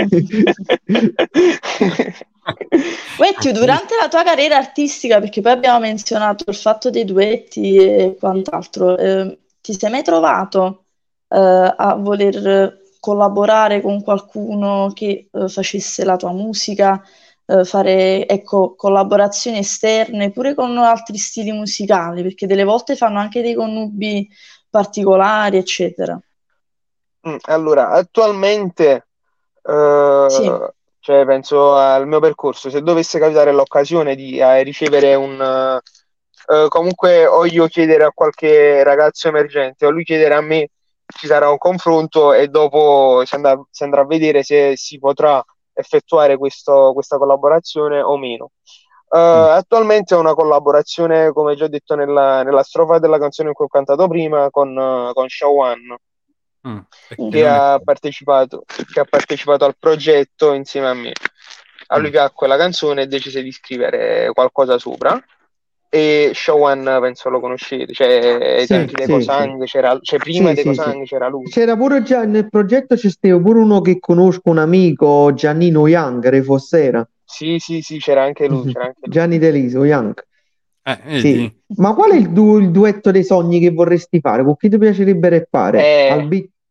Wettiu, durante la tua carriera artistica, perché poi abbiamo menzionato il fatto dei duetti e quant'altro, ti sei mai trovato a voler collaborare con qualcuno che facesse la tua musica, fare, ecco, collaborazioni esterne pure con altri stili musicali, perché delle volte fanno anche dei connubi particolari, eccetera. Allora, attualmente Sì. cioè, penso al mio percorso, se dovesse capitare l'occasione di ricevere comunque, o io chiedere a qualche ragazzo emergente o lui chiedere a me, ci sarà un confronto e dopo si andrà a vedere se si potrà effettuare questa collaborazione o meno. Attualmente è una collaborazione, come già detto nella strofa della canzone che ho cantato prima, con Shawan, che ha partecipato al progetto insieme a me. A lui piacque la canzone e decise di scrivere qualcosa sopra. E Shawan penso lo conoscete, cioè ai tempi dei Cosang c'era, cioè prima dei Cosang c'era lui. C'era pure già nel progetto, c'è stato pure uno che conosco, un amico, Giannino Young, Refossera. Sì, c'era anche lui. Gianni Deliso, Young. Sì. Ma qual è il duetto dei sogni che vorresti fare? Con chi ti piacerebbe rappare?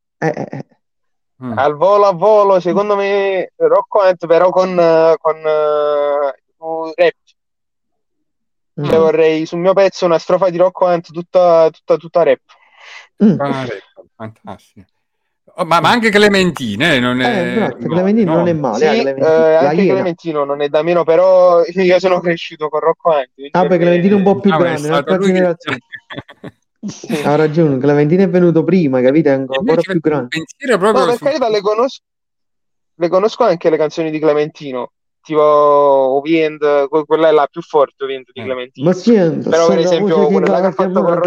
Al volo, secondo me Rocco Hunt, però con rap. Cioè, vorrei sul mio pezzo una strofa di Rocco Hunt tutta rap. Fantastico. Ma anche Clementine non è Clementine non è male. Sì, anche Clementino non è da meno, però io sono cresciuto con Rocco Hunt. Clementino è un po' più grande, un'altra generazione. Ha ragione, Clementino è venuto prima, capite? È ancora più grande. Per carità, le conosco anche le canzoni di Clementino, tipo Ovient, quella è la più forte, Ovient di Clementino. Però per esempio quella che ha fatto con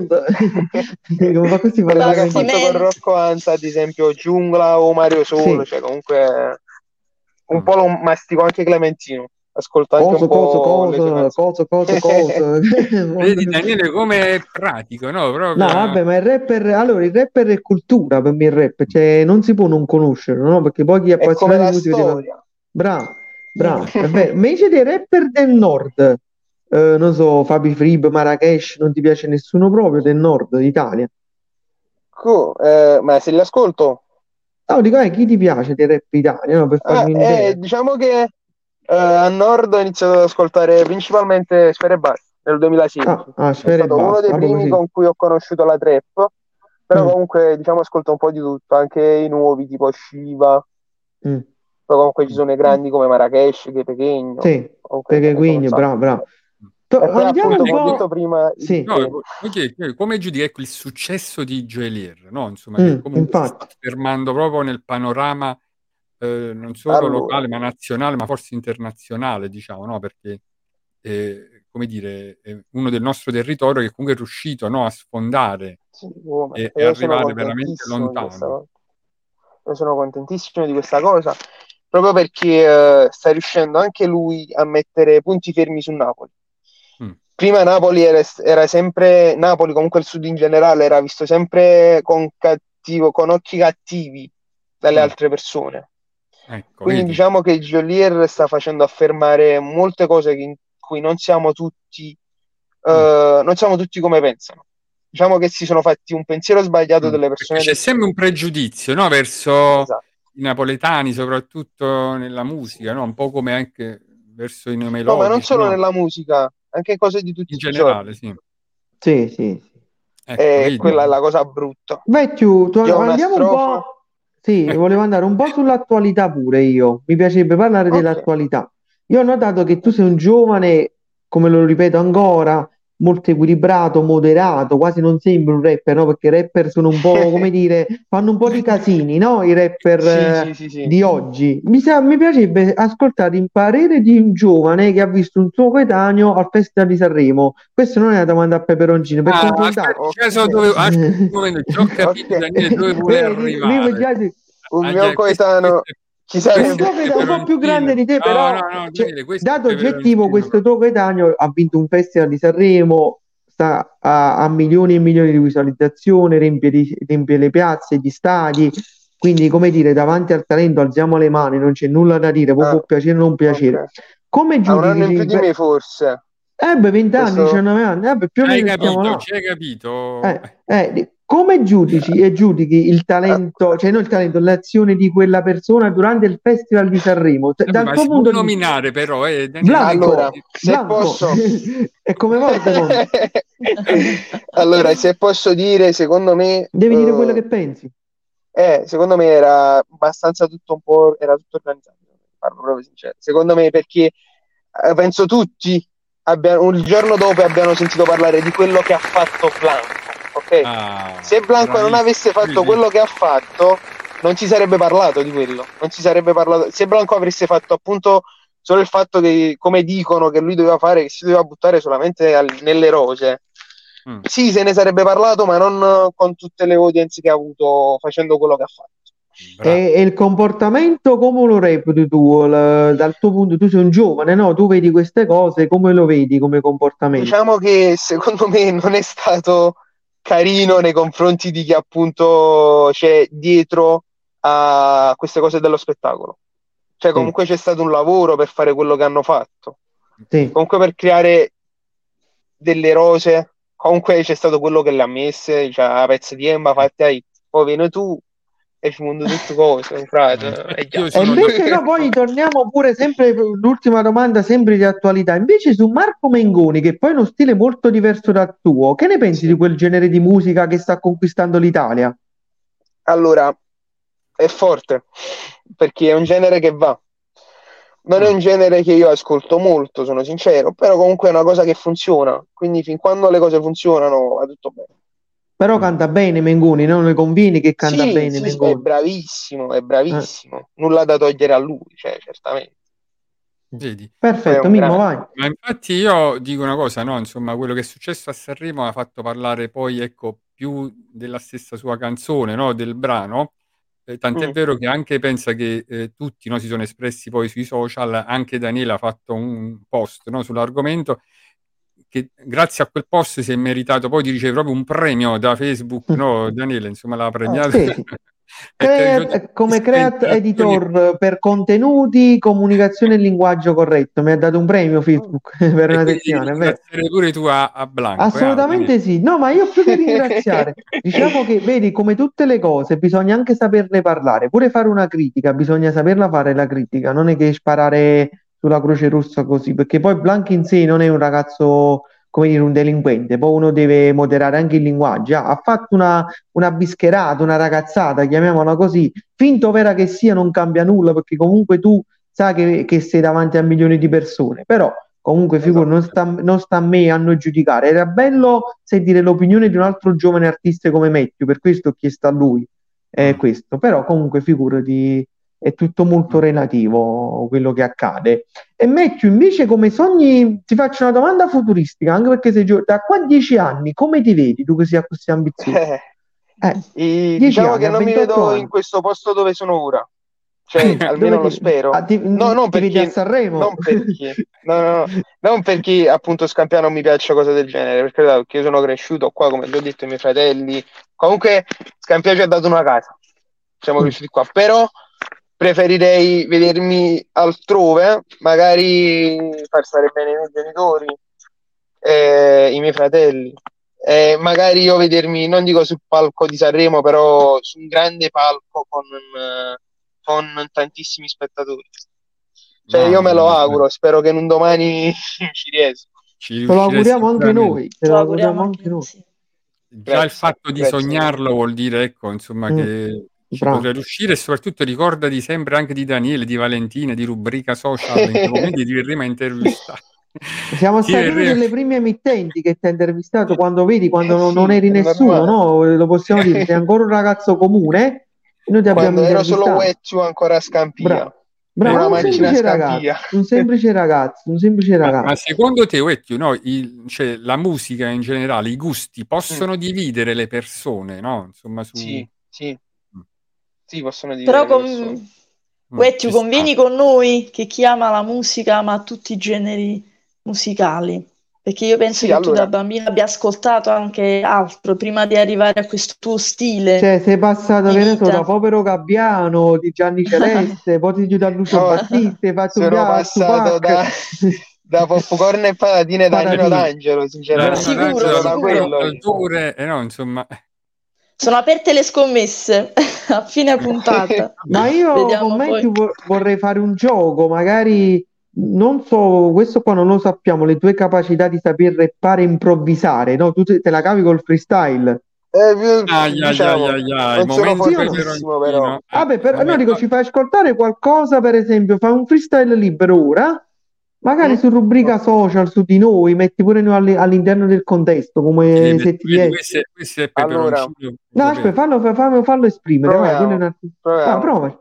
Rocco Hunt, ad esempio Giungla o Mario Solo, cioè comunque un po' lo mastico anche Clementino. Ascolta anche un po' cosa. Vedi Daniele come è pratico, no? Proprio... No, vabbè, ma il rapper è cultura per me, il rap, cioè non si può non conoscerlo, no? Perché poi chi è appassionato di musica bravo, è vero. Invece dei rapper del nord, non so, Fabi Frib, Marrakesh, non ti piace nessuno proprio del nord d'Italia? Ma se li ascolto? No, dico, chi ti piace dei rap Italia, no? Per farmi un'idea. Diciamo che a nord ho iniziato ad ascoltare principalmente Sfera Ebbasta nel 2016. È stato uno dei primi con cui ho conosciuto la trap, però comunque diciamo ascolto un po' di tutto, anche i nuovi tipo Shiva, poi comunque ci sono i grandi come Marrakesh, che Pequeno. Sì, Pequeno, bravo. Andiamo un po' detto prima. Come giudichi ecco, il successo di Joelier, no? Insomma, che comunque si sta affermando proprio nel panorama non solo locale ma nazionale, ma forse internazionale, diciamo, no? Perché come dire, è uno del nostro territorio che comunque è riuscito, no, a sfondare e arrivare veramente lontano. Io sono contentissimo di questa cosa, proprio perché sta riuscendo anche lui a mettere punti fermi su Napoli. Prima Napoli era sempre, Napoli comunque il sud in generale era visto sempre con occhi cattivi dalle altre persone. Quindi diciamo che Joelier sta facendo affermare molte cose in cui non siamo tutti come pensano. Diciamo che si sono fatti un pensiero sbagliato delle persone. C'è sempre un pregiudizio, no? Verso i napoletani, soprattutto nella musica, no? Un po' come anche verso i melodici. No, ma non solo nella musica, anche cose di tutti in generale, giorni. Sì. Quella è la cosa brutta. Matthew, andiamo un po'. Sì, volevo andare un po' sull'attualità pure io. Mi piacerebbe parlare Ok. dell'attualità. Io ho notato che tu sei un giovane, come lo ripeto ancora, molto equilibrato, moderato, quasi non sembri un rapper, no? Perché i rapper sono un po', come dire, fanno un po' di casini, no? I rapper Sì. di oggi. Mi piacerebbe ascoltare il parere di un giovane che ha visto un suo coetaneo al Festival di Sanremo. Questa non è una domanda a peperoncino, per confrontare. Aspetta un momento, già ho capito Ok. Daniele dove vuole Vedi, lui arrivare. già Un Ah, mio coetaneo ci un sarebbe. tuo coetaneo un po' più grande di te, però, No, cioè, Daniele, questo è dato oggettivo, peperoncino. questo tuo coetaneo ha vinto un festival di Sanremo, sta a milioni e milioni di visualizzazioni, riempie le piazze, gli stadi, quindi, come dire, davanti al talento alziamo le mani, non c'è nulla da dire, può Ah, piacere o non piacere. ok. Come Ha un anno in più giudici? di me, forse. 20 anni, Questo... 19 anni, più o Hai meno stiamo là. capito, ci hai capito? Come giudici e giudichi il talento, cioè non il talento, l'azione di quella persona durante il Festival di Sanremo? Dal Ma tuo si può punto di vista, nominare però, Daniele, Allora, se Blanco, posso... è come Voldemort, Allora, se posso dire, secondo me... devi dire quello che pensi. Secondo me era abbastanza tutto un po'... Era tutto organizzato, parlo proprio sincero. Secondo me perché penso tutti il giorno dopo abbiano sentito parlare di quello che ha fatto Blanco, ok? Se Blanco non avesse fatto quello che ha fatto, non si sarebbe parlato di quello, non si sarebbe parlato. Se Blanco avesse fatto appunto solo il fatto che, come dicono, che lui doveva fare, che si doveva buttare solamente nelle rose, sì, se ne sarebbe parlato, ma non con tutte le audience che ha avuto facendo quello che ha fatto. E il comportamento come lo reputi tu? Dal tuo punto, tu sei un giovane, no? Tu vedi queste cose, come lo vedi come comportamento? Diciamo che secondo me non è stato carino nei confronti di chi appunto c'è dietro a queste cose dello spettacolo. Cioè comunque c'è stato un lavoro per fare quello che hanno fatto. Sì. Comunque per creare delle rose, comunque c'è stato quello che le ha messe, cioè a pezzo di Emma fatte ai, poi vieni tu e ci mondo tutte cose, frate. E invece no, poi torniamo pure sempre, l'ultima domanda sempre di attualità, invece su Marco Mengoni, che poi è uno stile molto diverso dal tuo, che ne pensi di quel genere di musica che sta conquistando l'Italia? Allora, è forte, perché è un genere che va. Non è un genere che io ascolto molto, sono sincero, però comunque è una cosa che funziona, quindi fin quando le cose funzionano va tutto bene. Però canta bene Mengoni, non le convieni che canta bene Sì, Mengoni? è bravissimo, nulla da togliere a lui, cioè, certamente. Vedi? Perfetto, Mimmo, vai. Ma infatti io dico una cosa, no? Insomma, quello che è successo a Sanremo ha fatto parlare poi, ecco, più della stessa sua canzone, no? Del brano. Tant'è vero che anche pensa che tutti, no, si sono espressi poi sui social, anche Daniele ha fatto un post, no, sull'argomento, che grazie a quel post si è meritato poi di ricevere proprio un premio da Facebook, no? Daniele, insomma, l'ha premiato. Sì. Come creat editor per contenuti, comunicazione e linguaggio corretto, mi ha dato un premio Facebook per una settimana, è vero? Pure tu a Blanco. Assolutamente sì, no, ma io più che ringraziare, diciamo che vedi, come tutte le cose, bisogna anche saperne parlare, pure fare una critica, bisogna saperla fare la critica, non è che sparare sulla Croce Rossa così, perché poi Blanco in sé non è un ragazzo, come dire, un delinquente, poi uno deve moderare anche il linguaggio. Ha fatto una bischerata, una ragazzata, chiamiamola così, finto vera che sia, non cambia nulla, perché comunque tu sai che sei davanti a milioni di persone, però comunque figura, non sta a me a noi giudicare. Era bello sentire l'opinione di un altro giovane artista come Matthew, per questo ho chiesto a lui questo, però comunque figurati, è tutto molto relativo quello che accade. E Matthew, invece, come sogni, ti faccio una domanda futuristica, anche perché sei da qua a 10 anni, come ti vedi tu che sei così ambizioso? Diciamo anni, che non mi vedo anni. in questo posto dove sono ora. Cioè, almeno lo spero. Non perché a Sanremo? Non perché appunto Scampia non mi piaccia cose del genere, perché io sono cresciuto qua, come vi ho detto, i miei fratelli. Comunque Scampia ci ha dato una casa. Siamo cresciuti qua, però preferirei vedermi altrove, magari far stare bene i miei genitori, i miei fratelli. Magari io vedermi, non dico sul palco di Sanremo, però su un grande palco con tantissimi spettatori. Cioè, io me lo auguro, spero che in un domani ci riesco. Ce lo auguriamo anche noi. Ce lo auguriamo anche noi. Già il fatto di sognarlo vuol dire, ecco, insomma, che ci potrei riuscire, e soprattutto ricordati sempre anche di Daniele, di Valentina, di Rubrica Social, in quei momenti ti verremo a intervistare. Siamo stati una delle prime emittenti che ti ha intervistato quando non eri nessuno, no? Lo possiamo dire, sei ancora un ragazzo comune. Noi ti abbiamo ero intervistato. solo Wetchu ancora a Scampia. Bravo, un semplice ragazzo. Ma secondo te, Wetchu, no, cioè, la musica in generale, i gusti possono dividere le persone, no? Insomma, Sì, possono dividere le persone. Wetchu, convieni con noi che chi ama la musica ama tutti i generi musicali, perché io penso che tu da bambino abbia ascoltato anche altro prima di arrivare a questo tuo stile. Cioè, sei passato, che ne so, da Povero Gabbiano, di Gianni Celeste, poi di Gianlucio Battista, hai fatto sono passato da Popcorn e patatine da Nino D'Angelo, sinceramente. Sicuro. No, insomma... Sono aperte le scommesse a fine puntata. Ma io con Matthew vorrei fare un gioco, magari, non so, questo qua non lo sappiamo, le tue capacità di saper rappare e improvvisare, no? Tu te la cavi col freestyle. Non sono fortissimo, però. Vabbè, no, dico, ci fai ascoltare qualcosa, per esempio, fai un freestyle libero ora, magari su Rubrica Social, su di noi, metti pure noi all'interno del contesto, come se ti viene. Allora, no, aspetta, fallo esprimere. Prova.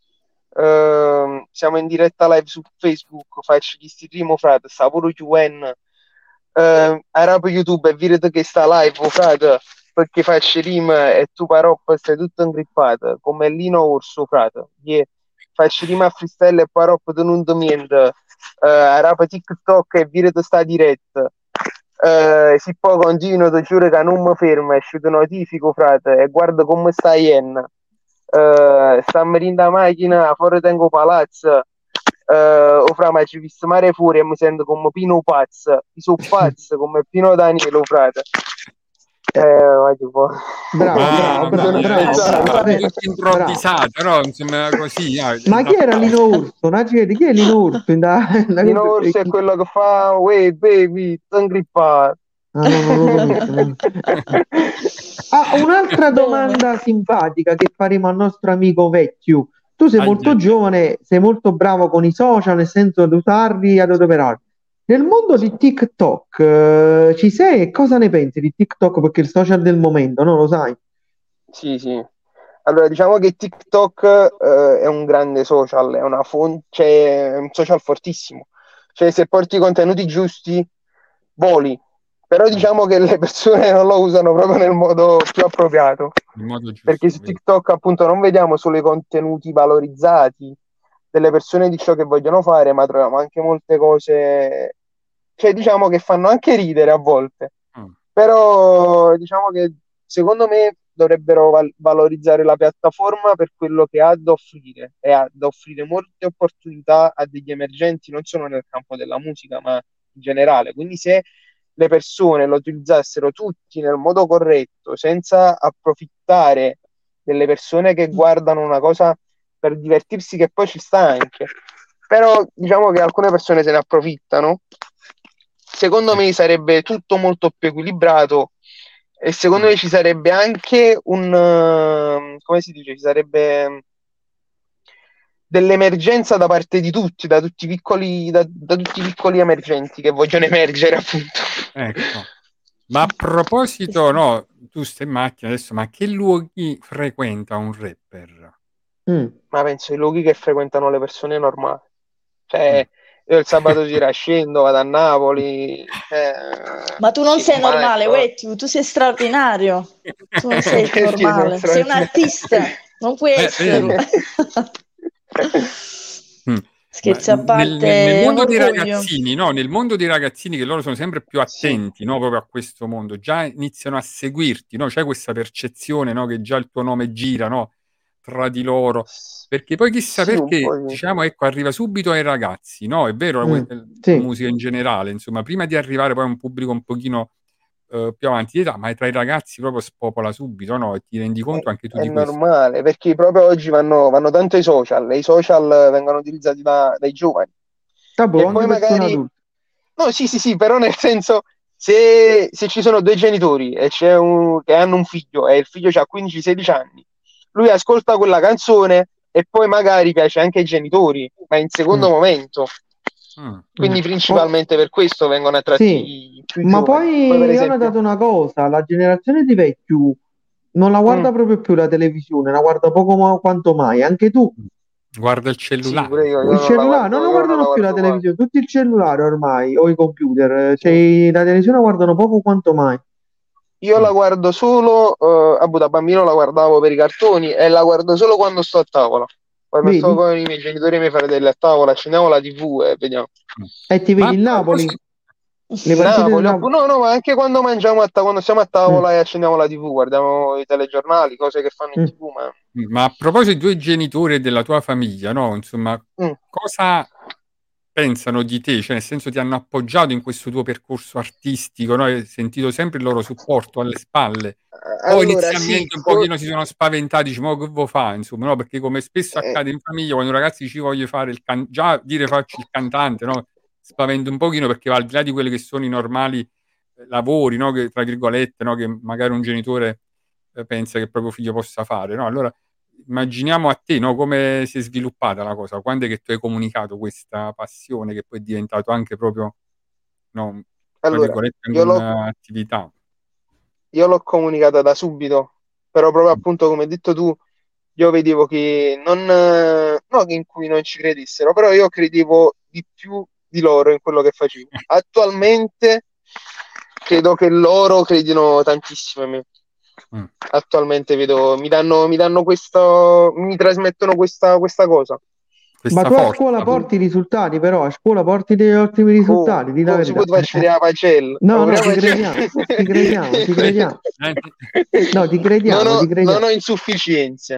Siamo in diretta live su Facebook, faccio gli stream, frate, sta pure QN, Arabo YouTube e vedete che sta live, frate, perché faccio rima e tu parop stai tutto ingrippato, come Lino Orso, frate, faccio rima a freestyle e parop tu non niente. Araba TikTok e vedete sta diretta, si poi continuo, ti giuro che non mi fermo, esce ti notifico, frate, e guarda come sta Ienna. Stiamo in da macchina, fuori tengo palazzo, fra ma ci visto mare fuori e mi sento come Pino Pazzo, io sono pazzo come Pino Danielo, frate. Bravo. Improvvisato, no? Insomma, così. Ma chi era Lino Urso? Chi è Lino Urso? Lino Urso è quello che fa "Wey baby, t'ingrippato". Un'altra domanda simpatica che faremo al nostro amico Vecchio. Tu sei molto giovane, sei molto bravo con i social, nel senso di usarli ad adoperarli. Nel mondo di TikTok ci sei? Cosa ne pensi di TikTok? Perché è il social del momento, no? Lo sai? Sì. Allora, diciamo che TikTok è un grande social, è una fonte, è un social fortissimo. Cioè, se porti i contenuti giusti, voli. Però diciamo che le persone non lo usano proprio nel modo più appropriato. Perché su TikTok, appunto, non vediamo solo i contenuti valorizzati delle persone di ciò che vogliono fare, ma troviamo anche molte cose, cioè diciamo che fanno anche ridere a volte, però diciamo che secondo me dovrebbero valorizzare la piattaforma per quello che ha da offrire, e ha da offrire molte opportunità a degli emergenti, non solo nel campo della musica ma in generale. Quindi se le persone lo utilizzassero tutti nel modo corretto, senza approfittare delle persone che guardano una cosa per divertirsi, che poi ci sta anche, però diciamo che alcune persone se ne approfittano, secondo me sarebbe tutto molto più equilibrato, e secondo me ci sarebbe anche come si dice, ci sarebbe dell'emergenza da parte di tutti, da tutti i piccoli emergenti che vogliono emergere, appunto. Ecco. Ma a proposito, no, tu stai in macchina adesso, ma che luoghi frequenta un rapper? Ma penso ai luoghi che frequentano le persone normali. Cioè, io il sabato sera scendo, vado a Napoli. Ma tu non sei normale, Wetchu, tu sei straordinario. Tu non sei normale, sei un artista, non puoi esserlo. Scherzi a parte, nel mondo dei ragazzini, no? Nel mondo dei ragazzini, che loro sono sempre più attenti, no? Proprio a questo mondo, già iniziano a seguirti, no? C'è questa percezione, no? Che già il tuo nome gira, no? Tra di loro, perché poi chissà perché, diciamo, ecco, arriva subito ai ragazzi, no? È vero, la musica in generale, insomma, prima di arrivare poi a un pubblico un pochino più avanti di età, ma tra i ragazzi proprio spopola subito, no? E ti rendi conto anche tu di questo. È normale, perché proprio oggi vanno tanto ai social, e i social vengono utilizzati dai giovani. E poi magari... No, sì, però nel senso, se ci sono due genitori e c'è che hanno un figlio e il figlio ha 15-16 anni, lui ascolta quella canzone e poi magari piace anche ai genitori, ma in secondo momento. Quindi principalmente per questo vengono attratti più ma giovani. poi per io ho esempio, notato una cosa, la generazione di vecchi non la guarda proprio più la televisione, la guarda poco quanto mai, anche tu. Guarda il sì, cellulare. pure io Il non la cellulare, guardo, non io guardano più la guardo mai. televisione, tutti il cellulare ormai, o i computer, Sì. la televisione la guardano poco quanto mai. Io la guardo solo, da bambino la guardavo per i cartoni e la guardo solo quando sto a tavola. Quando sto Vedi? con i miei genitori e i miei fratelli a tavola, accendiamo la TV e vediamo. E ti Ma vedi il a Napoli? proposito- Le partite del Napoli, Napoli? no, ma anche quando mangiamo quando siamo a tavola e accendiamo la TV, guardiamo i telegiornali, cose che fanno in Mm. TV, ma Ma a proposito dei tuoi genitori e della tua famiglia, no? Insomma, cosa pensano di te? Cioè, nel senso, ti hanno appoggiato in questo tuo percorso artistico, no? Hai sentito sempre il loro supporto alle spalle? O allora sì, inizialmente un pochino si sono spaventati, dici, ma che vuoi fare? Insomma, no? Perché come spesso accade in famiglia, quando i ragazzi ci voglio fare già dire faccio il cantante, no? Spaventa un pochino perché va al di là di quelli che sono i normali lavori, no? Che, tra virgolette, no? Che magari un genitore pensa che il proprio figlio possa fare, no? Allora, immaginiamo a te, no? Come si è sviluppata la cosa, quando è che tu hai comunicato questa passione che poi è diventato anche proprio, no? Tra allora, virgolette, anche un'attività. io l'ho comunicata da subito, però proprio appunto come hai detto tu, io vedevo che no che in cui non ci credessero, però io credevo di più di loro in quello che facevo. Attualmente credo che loro credino tantissimo in me. Attualmente vedo, mi danno questo, mi trasmettono questa cosa. Ma tu a scuola porti i risultati, però a scuola porti degli ottimi risultati, di la Si verità. può fare la pagella. No, ti crediamo. No, ti crediamo. Non ho insufficienza.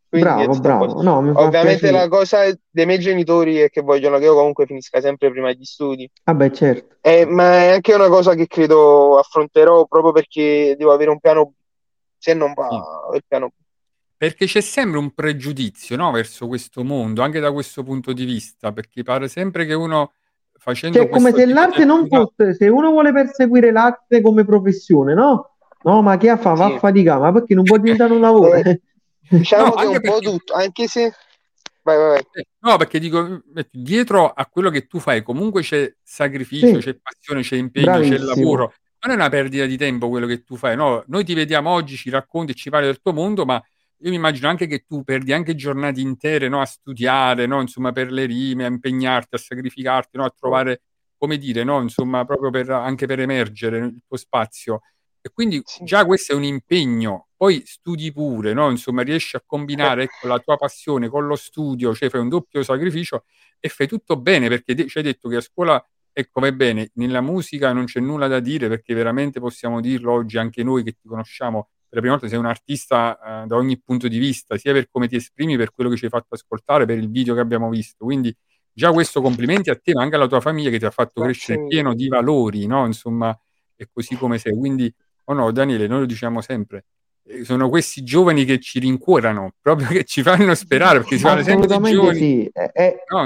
Bravo. No, mi fa ovviamente piacere. la cosa dei miei genitori è che vogliono che io comunque finisca sempre prima gli studi. Vabbè, certo. Ma è anche una cosa che credo affronterò proprio perché devo avere un piano B. Se non va il piano B. Perché c'è sempre un pregiudizio, no, verso questo mondo, anche da questo punto di vista, perché pare sempre che uno facendo Cioè, come questo se tipo di l'arte non attività... fosse, se uno vuole perseguire l'arte come professione, no? No, ma che fa? Va a faticare, ma perché non può diventare un lavoro? Diciamo No, che è un po' tutto, anche se... Vai. No, perché dico, dietro a quello che tu fai comunque c'è sacrificio, c'è passione, c'è impegno, c'è lavoro. Non è una perdita di tempo quello che tu fai, no? Noi ti vediamo oggi, ci racconti, ci parli del tuo mondo, ma io mi immagino anche che tu perdi anche giornate intere, no? A studiare, no? Insomma, per le rime, a impegnarti, a sacrificarti, no? A trovare, come dire, no? Insomma, proprio anche per emergere il tuo spazio. E quindi già questo è un impegno. Poi studi pure, no? Insomma, riesci a combinare la tua passione con lo studio, cioè fai un doppio sacrificio e fai tutto bene, perché ci hai detto che a scuola, ecco, va bene, nella musica non c'è nulla da dire, perché veramente possiamo dirlo oggi anche noi che ti conosciamo per la prima volta, sei un artista da ogni punto di vista, sia per come ti esprimi, per quello che ci hai fatto ascoltare, per il video che abbiamo visto. Quindi già questo complimenti a te, ma anche alla tua famiglia che ti ha fatto crescere pieno di valori, no? Insomma, e così come sei. Quindi, no, Daniele, noi lo diciamo sempre, sono questi giovani che ci rincuorano, proprio che ci fanno sperare, perché si parla sempre di giovani. Sì. No,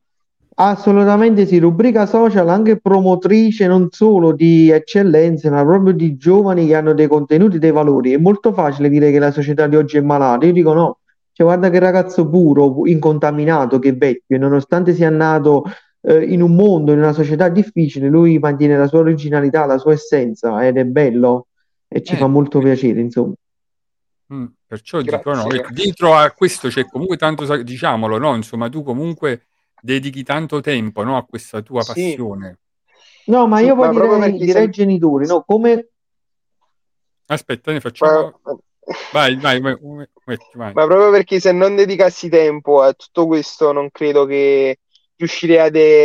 assolutamente sì, rubrica social anche promotrice non solo di eccellenze, ma proprio di giovani che hanno dei contenuti, dei valori. È molto facile dire che la società di oggi è malata. Io dico no, cioè, guarda che ragazzo puro, incontaminato, che vecchio, e nonostante sia nato in un mondo, in una società difficile, lui mantiene la sua originalità, la sua essenza, ed è bello e ci fa molto piacere, insomma. Perciò dico, no, dietro a questo c'è comunque tanto, diciamolo, no? Insomma, tu comunque dedichi tanto tempo, no, a questa tua passione. No, ma io poi direi ai genitori, no, come... Aspetta, ne facciamo... Vai. Ma proprio perché se non dedicassi tempo a tutto questo non credo che riuscirei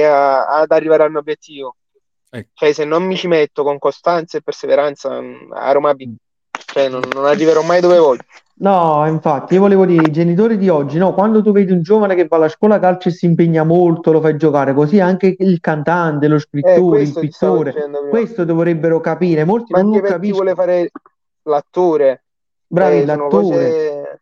ad arrivare al mio obiettivo. Cioè, se non mi ci metto con costanza e perseveranza a Roma B, cioè non arriverò mai dove voglio. No, infatti, io volevo dire, i genitori di oggi, no, quando tu vedi un giovane che va alla scuola calcio e si impegna molto, lo fai giocare, così anche il cantante, lo scrittore, il pittore, questo dovrebbero capire, molti ma non anche lo per chi capiscono. vuole fare l'attore. Bravi, l'attore.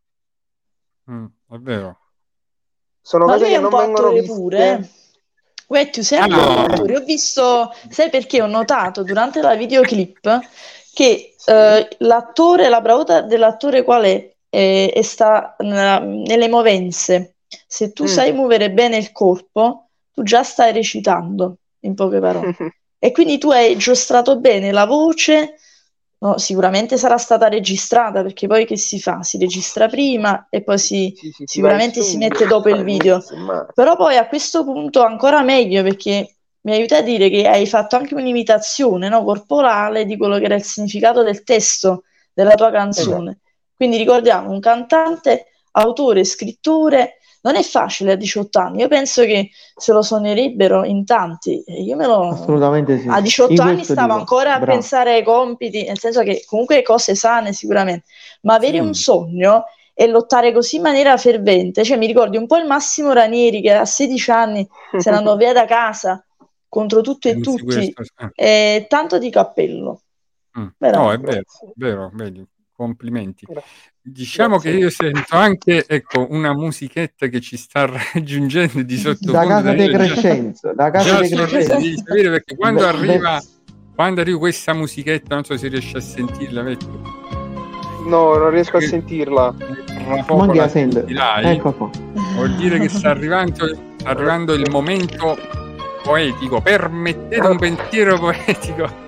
È vero. Sono ma cose lui che è un non po' vengono attore viste. pure. Uè, tu sei anche un po' attore. Ho visto, sai perché? Ho notato durante la videoclip che l'attore, la bravura dell'attore qual è? e sta nelle movenze. Se tu sai muovere bene il corpo, tu già stai recitando, in poche parole. E quindi tu hai giostrato bene la voce. No, sicuramente sarà stata registrata, perché poi che si fa? Si registra prima e poi sicuramente si mette dopo il video. Però poi a questo punto ancora meglio, perché mi aiuta a dire che hai fatto anche un'imitazione, no, corporale di quello che era il significato del testo della tua canzone. Quindi ricordiamo, un cantante, autore, scrittore, non è facile a 18 anni. Io penso che se lo sognerebbero in tanti. Assolutamente sì. A 18 anni stavo ancora a pensare ai compiti, nel senso che comunque cose sane sicuramente, ma avere un sogno e lottare così in maniera fervente, cioè mi ricordi un po' il Massimo Ranieri che a 16 anni se ne andò via da casa contro tutto e tutti, tanto di cappello. No, è vero, vedi, complimenti. Diciamo che io sento anche, ecco, una musichetta che ci sta raggiungendo di sottofondo. Da casa di Crescenzo, devi sapere, perché quando arriva questa musichetta, non so se riesci a sentirla, vecchio. No, non riesco a sentirla. Non la sentirai. Ecco qua. Vuol dire che sta arrivando il momento poetico. Permettete un pensiero poetico.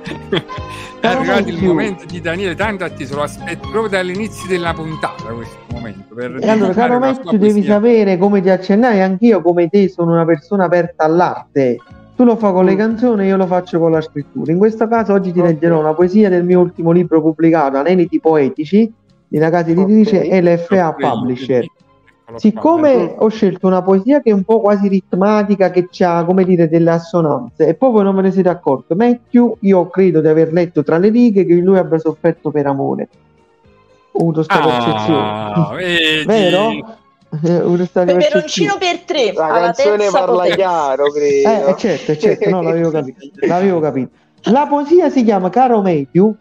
È arrivato il momento di Daniele Tantatti, se lo aspetto proprio dall'inizio della puntata questo momento. Allora, caro Matteo, devi sapere, come ti accennai, anch'io come te sono una persona aperta all'arte. Tu lo fai con le canzoni, io lo faccio con la scrittura. In questo caso oggi ti leggerò una poesia del mio ultimo libro pubblicato, Aneliti Poetici, di una casa editrice LFA Publisher. Siccome ho scelto una poesia che è un po' quasi ritmatica, che ha, come dire, delle assonanze, e poi voi non ve ne siete accorti, Matthew, io credo di aver letto tra le righe che lui abbia sofferto per amore. Ho avuto questa percezione. Vero? Peperoncino per 3. La canzone parla chiaro, credo. Certo, no, l'avevo capito. La poesia si chiama, caro Matthew,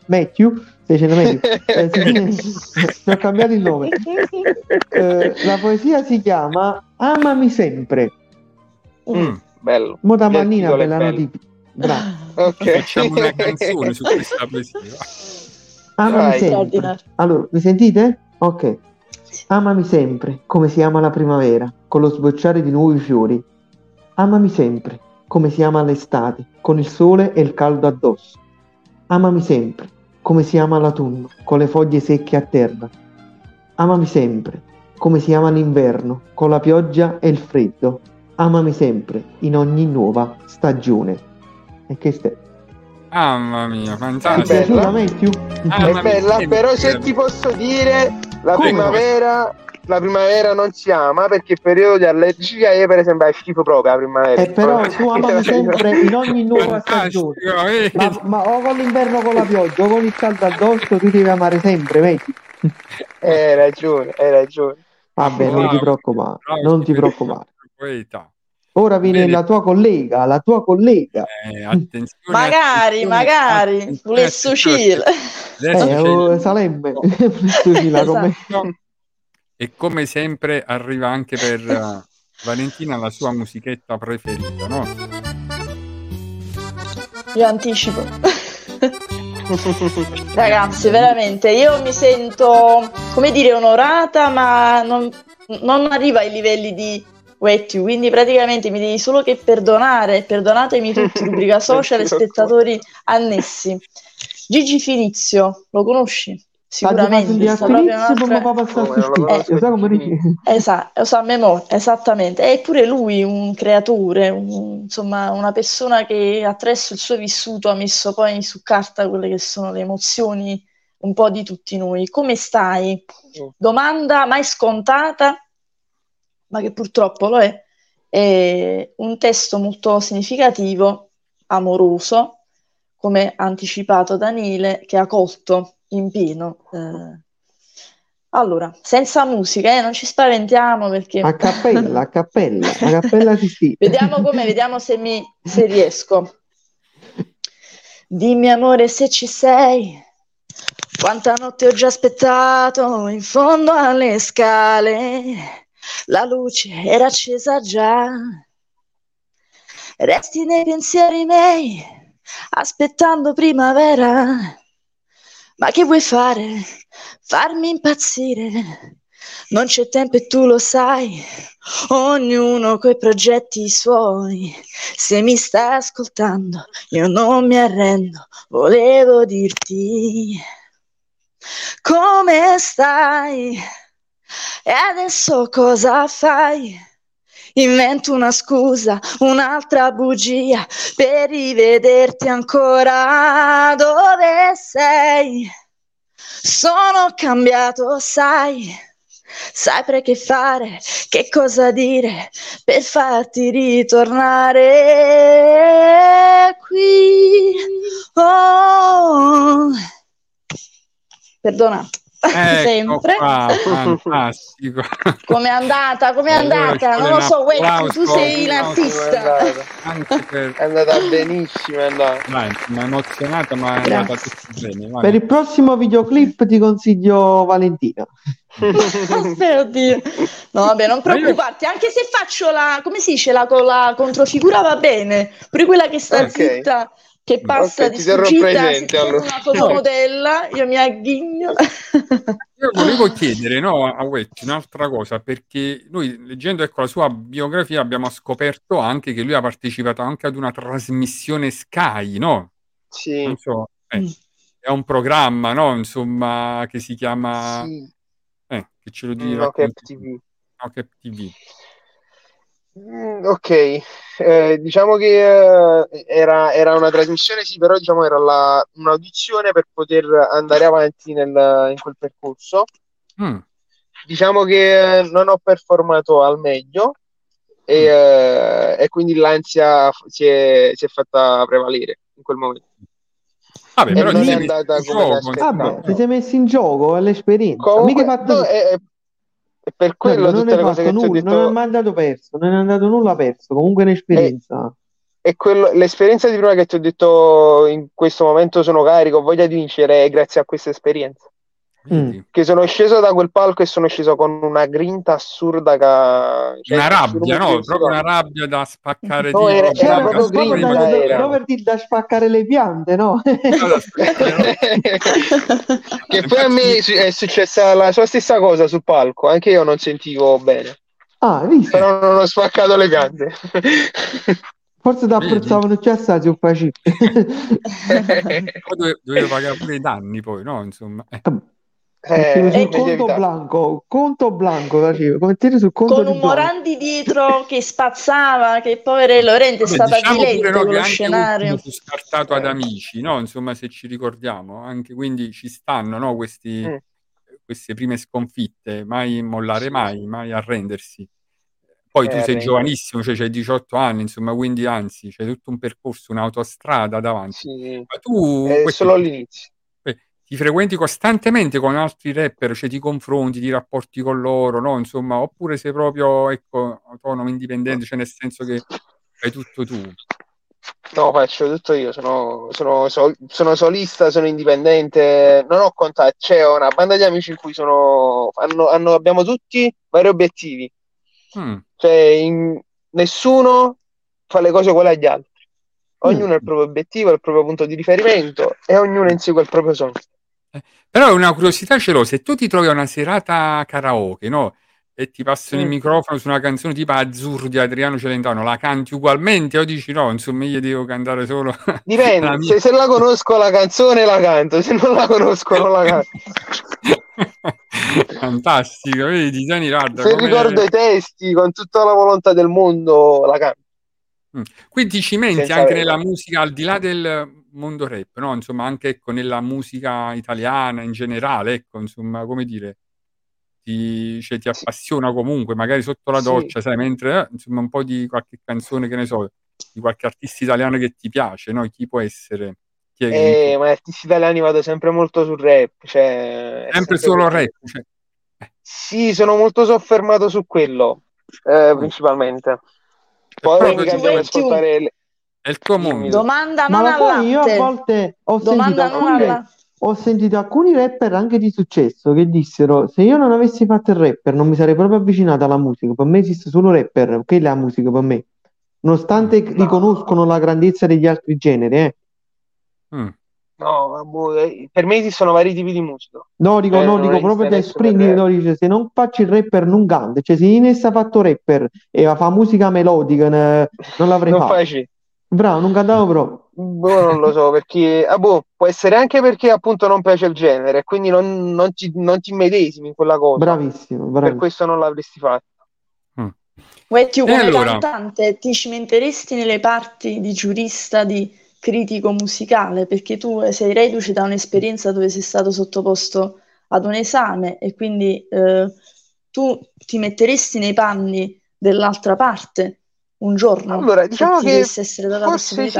ho cambiato il nome. La poesia si chiama Amami sempre. Bello. Moda mannina per la notifica. Bravo. Facciamo una canzone su questa poesia. Amami sempre. Allora, mi sentite? Ok. Amami sempre, come si ama la primavera, con lo sbocciare di nuovi fiori. Amami sempre, come si ama l'estate, con il sole e il caldo addosso. Amami sempre, come si ama l'autunno, con le foglie secche a terra. Amami sempre, come si ama l'inverno, con la pioggia e il freddo. Amami sempre, in ogni nuova stagione. E che stai? Mamma mia, fantastico. È bella, però se ti posso dire, la primavera non si ama, perché il periodo di allergia, io per esempio è schifo proprio la primavera. Però tu amami sempre in ogni nuova stagione. Ma o con l'inverno con la pioggia o con il caldo addosso, tu devi amare sempre, vedi? Hai ragione. Vabbè, non ti preoccupare. Ora viene la tua collega. Attenzione, magari volesse uscire. Sarebbe e come sempre arriva anche per Valentina la sua musichetta preferita, no? Io anticipo. Ragazzi, veramente io mi sento, come dire, onorata, ma non arriva ai livelli di Matthew, quindi praticamente mi devi solo che perdonatemi tutti, rubrica social e spettatori annessi. Gigi Finizio, lo conosci? Sicuramente a memoria, esattamente. È pure lui un creatore, insomma una persona che attraverso il suo vissuto ha messo poi su carta quelle che sono le emozioni un po' di tutti noi. Come stai? Domanda mai scontata, ma che purtroppo lo è un testo molto significativo, amoroso, come ha anticipato Daniele, che ha colto in pieno. Allora, senza musica, non ci spaventiamo, perché a cappella si stile. Vediamo se riesco. Dimmi amore se ci sei, quanta notte ho già aspettato in fondo alle scale. La luce era accesa già, resti nei pensieri miei, aspettando primavera. Ma che vuoi fare? Farmi impazzire. Non c'è tempo e tu lo sai. Ognuno coi progetti suoi. Se mi stai ascoltando, io non mi arrendo. Volevo dirti come stai e adesso cosa fai? Invento una scusa, un'altra bugia per rivederti ancora. Dove sei? Sono cambiato, sai. Saprei che fare, che cosa dire per farti ritornare qui. Oh. Perdona. Ecco Sempre. qua, fantastico. Com'è andata? Com'è andata? Non lo so, Wecchio, tu sei l'artista. È andata benissimo, è andata. Dai, mi ha emozionato, ma è andata tutto bene. Vai. Per il prossimo videoclip ti consiglio Valentina. Oddio. No, vabbè, non preoccuparti, anche se faccio la, come si dice, la controfigura va bene, pure quella che sta zitta, che passa di sfuggita, se c'è una fotomodella, io mi agghigno. Io volevo chiedere, no, a Wecchi un'altra cosa, perché noi leggendo ecco, la sua biografia abbiamo scoperto anche che lui ha partecipato anche ad una trasmissione Sky, no? Sì. Non so, è un programma, no? Insomma, che si chiama... Sì. Che ce lo dici? Nocap TV. Nocap TV. Ok, diciamo che era una trasmissione, sì, però diciamo era un'audizione per poter andare avanti in quel percorso. Diciamo che non ho performato al meglio e quindi l'ansia si è fatta prevalere in quel momento. Vabbè, però non è andata come aspettavo. Ti sei messo in gioco, è l'esperienza. Comunque, mica fatto... per quello non tutte le cose che ti ho detto non è mai andato perso, non è andato nulla perso, comunque è un'esperienza. E l'esperienza di prima che ti ho detto, in questo momento sono carico, ho voglia di vincere, è grazie a questa esperienza. Che sono sceso da quel palco e sono sceso con una grinta assurda una rabbia, no? Proprio una rabbia da spaccare era proprio grinta, da spaccare le piante, no? Che poi a me è successa la sua stessa cosa sul palco, anche io non sentivo bene. Però non ho spaccato le piante. Forse ti apprezzavano già stati un facile. Dovevo pagare pure i danni poi, no? Insomma. Conto blanco facevo, come tiri sul conto con un Morandi dietro che spazzava, che povera Lorente è stata diletta con lo scenario. Fu scartato ad Amici, no? Insomma, se ci ricordiamo, anche quindi ci stanno, no? Queste prime sconfitte, mai mollare, mai arrendersi. Poi tu sei giovanissimo, cioè c'hai 18 anni, insomma, quindi anzi c'è tutto un percorso, un'autostrada davanti. Sì. Ma tu è solo all'inizio. Ti frequenti costantemente con altri rapper, cioè ti confronti, ti rapporti con loro, no? Insomma, oppure sei proprio, ecco, autonomo, indipendente, cioè nel senso che fai tutto tu? No, faccio tutto io, sono solista, sono indipendente, non ho contatti, c'è una banda di amici in cui abbiamo tutti vari obiettivi, cioè nessuno fa le cose uguali agli altri, ognuno ha il proprio obiettivo, il proprio punto di riferimento e ognuno insegue il proprio sogno. Però una curiosità ce l'ho, se tu ti trovi a una serata karaoke, no? E ti passano il microfono su una canzone tipo Azzurro di Adriano Celentano, la canti ugualmente o dici no, insomma io devo cantare solo... Dipende, se la conosco la canzone la canto, se non la conosco non la canto. Fantastico, vedi, Gianni, guarda, se ricordo i testi con tutta la volontà del mondo la canto. Quindi ti cimenti anche nella musica, al di là del mondo rap, no? Insomma, anche ecco, nella musica italiana in generale, ecco, insomma, come dire, ti appassiona comunque, magari sotto la doccia, sai, mentre insomma un po' di qualche canzone, che ne so, di qualche artista italiano che ti piace, no? Chi può essere? Ma artisti italiani vado sempre molto sul rap, cioè sempre solo rap, cioè. Sì, sono molto soffermato su quello, principalmente. Poi mi capita di ascoltare è il tuo mondo. Domanda non ma poi io a volte ho sentito alcuni rapper anche di successo che dissero: se io non avessi fatto il rapper non mi sarei proprio avvicinato alla musica, per me esiste solo rapper, che è la musica per me, nonostante riconoscono la grandezza degli altri generi. No, per me esistono vari tipi di musica. No, dico proprio che esprimi, no, dice, se non faccio il rapper non canta, cioè se Ines ha fatto rapper e fa musica melodica non l'avrei Non fatto. facile. Bravo, non cantavo proprio. Non lo so, perché può essere anche perché appunto non piace il genere, quindi non ti immedesimi in quella cosa. Bravissimo. Per questo non l'avresti fatto. Wettiu, come cantante ti cimenteresti nelle parti di giurista, di critico musicale, perché tu sei reduce da un'esperienza dove sei stato sottoposto ad un esame e quindi tu ti metteresti nei panni dell'altra parte un giorno? Allora, diciamo che essere data forse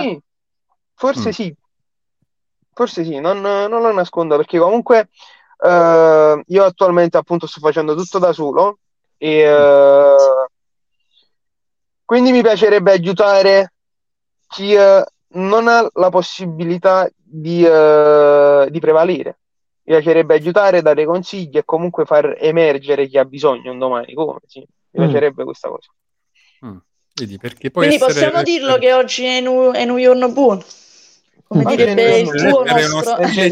sì, non lo nascondo, perché comunque io attualmente appunto sto facendo tutto da solo e quindi mi piacerebbe aiutare chi non ha la possibilità di prevalere. Mi piacerebbe aiutare, dare consigli e comunque far emergere chi ha bisogno un domani. Come? Sì, mi piacerebbe questa cosa. Vedi, perché poi quindi possiamo dirlo che oggi è un giorno buono, come direbbe il tuo nostro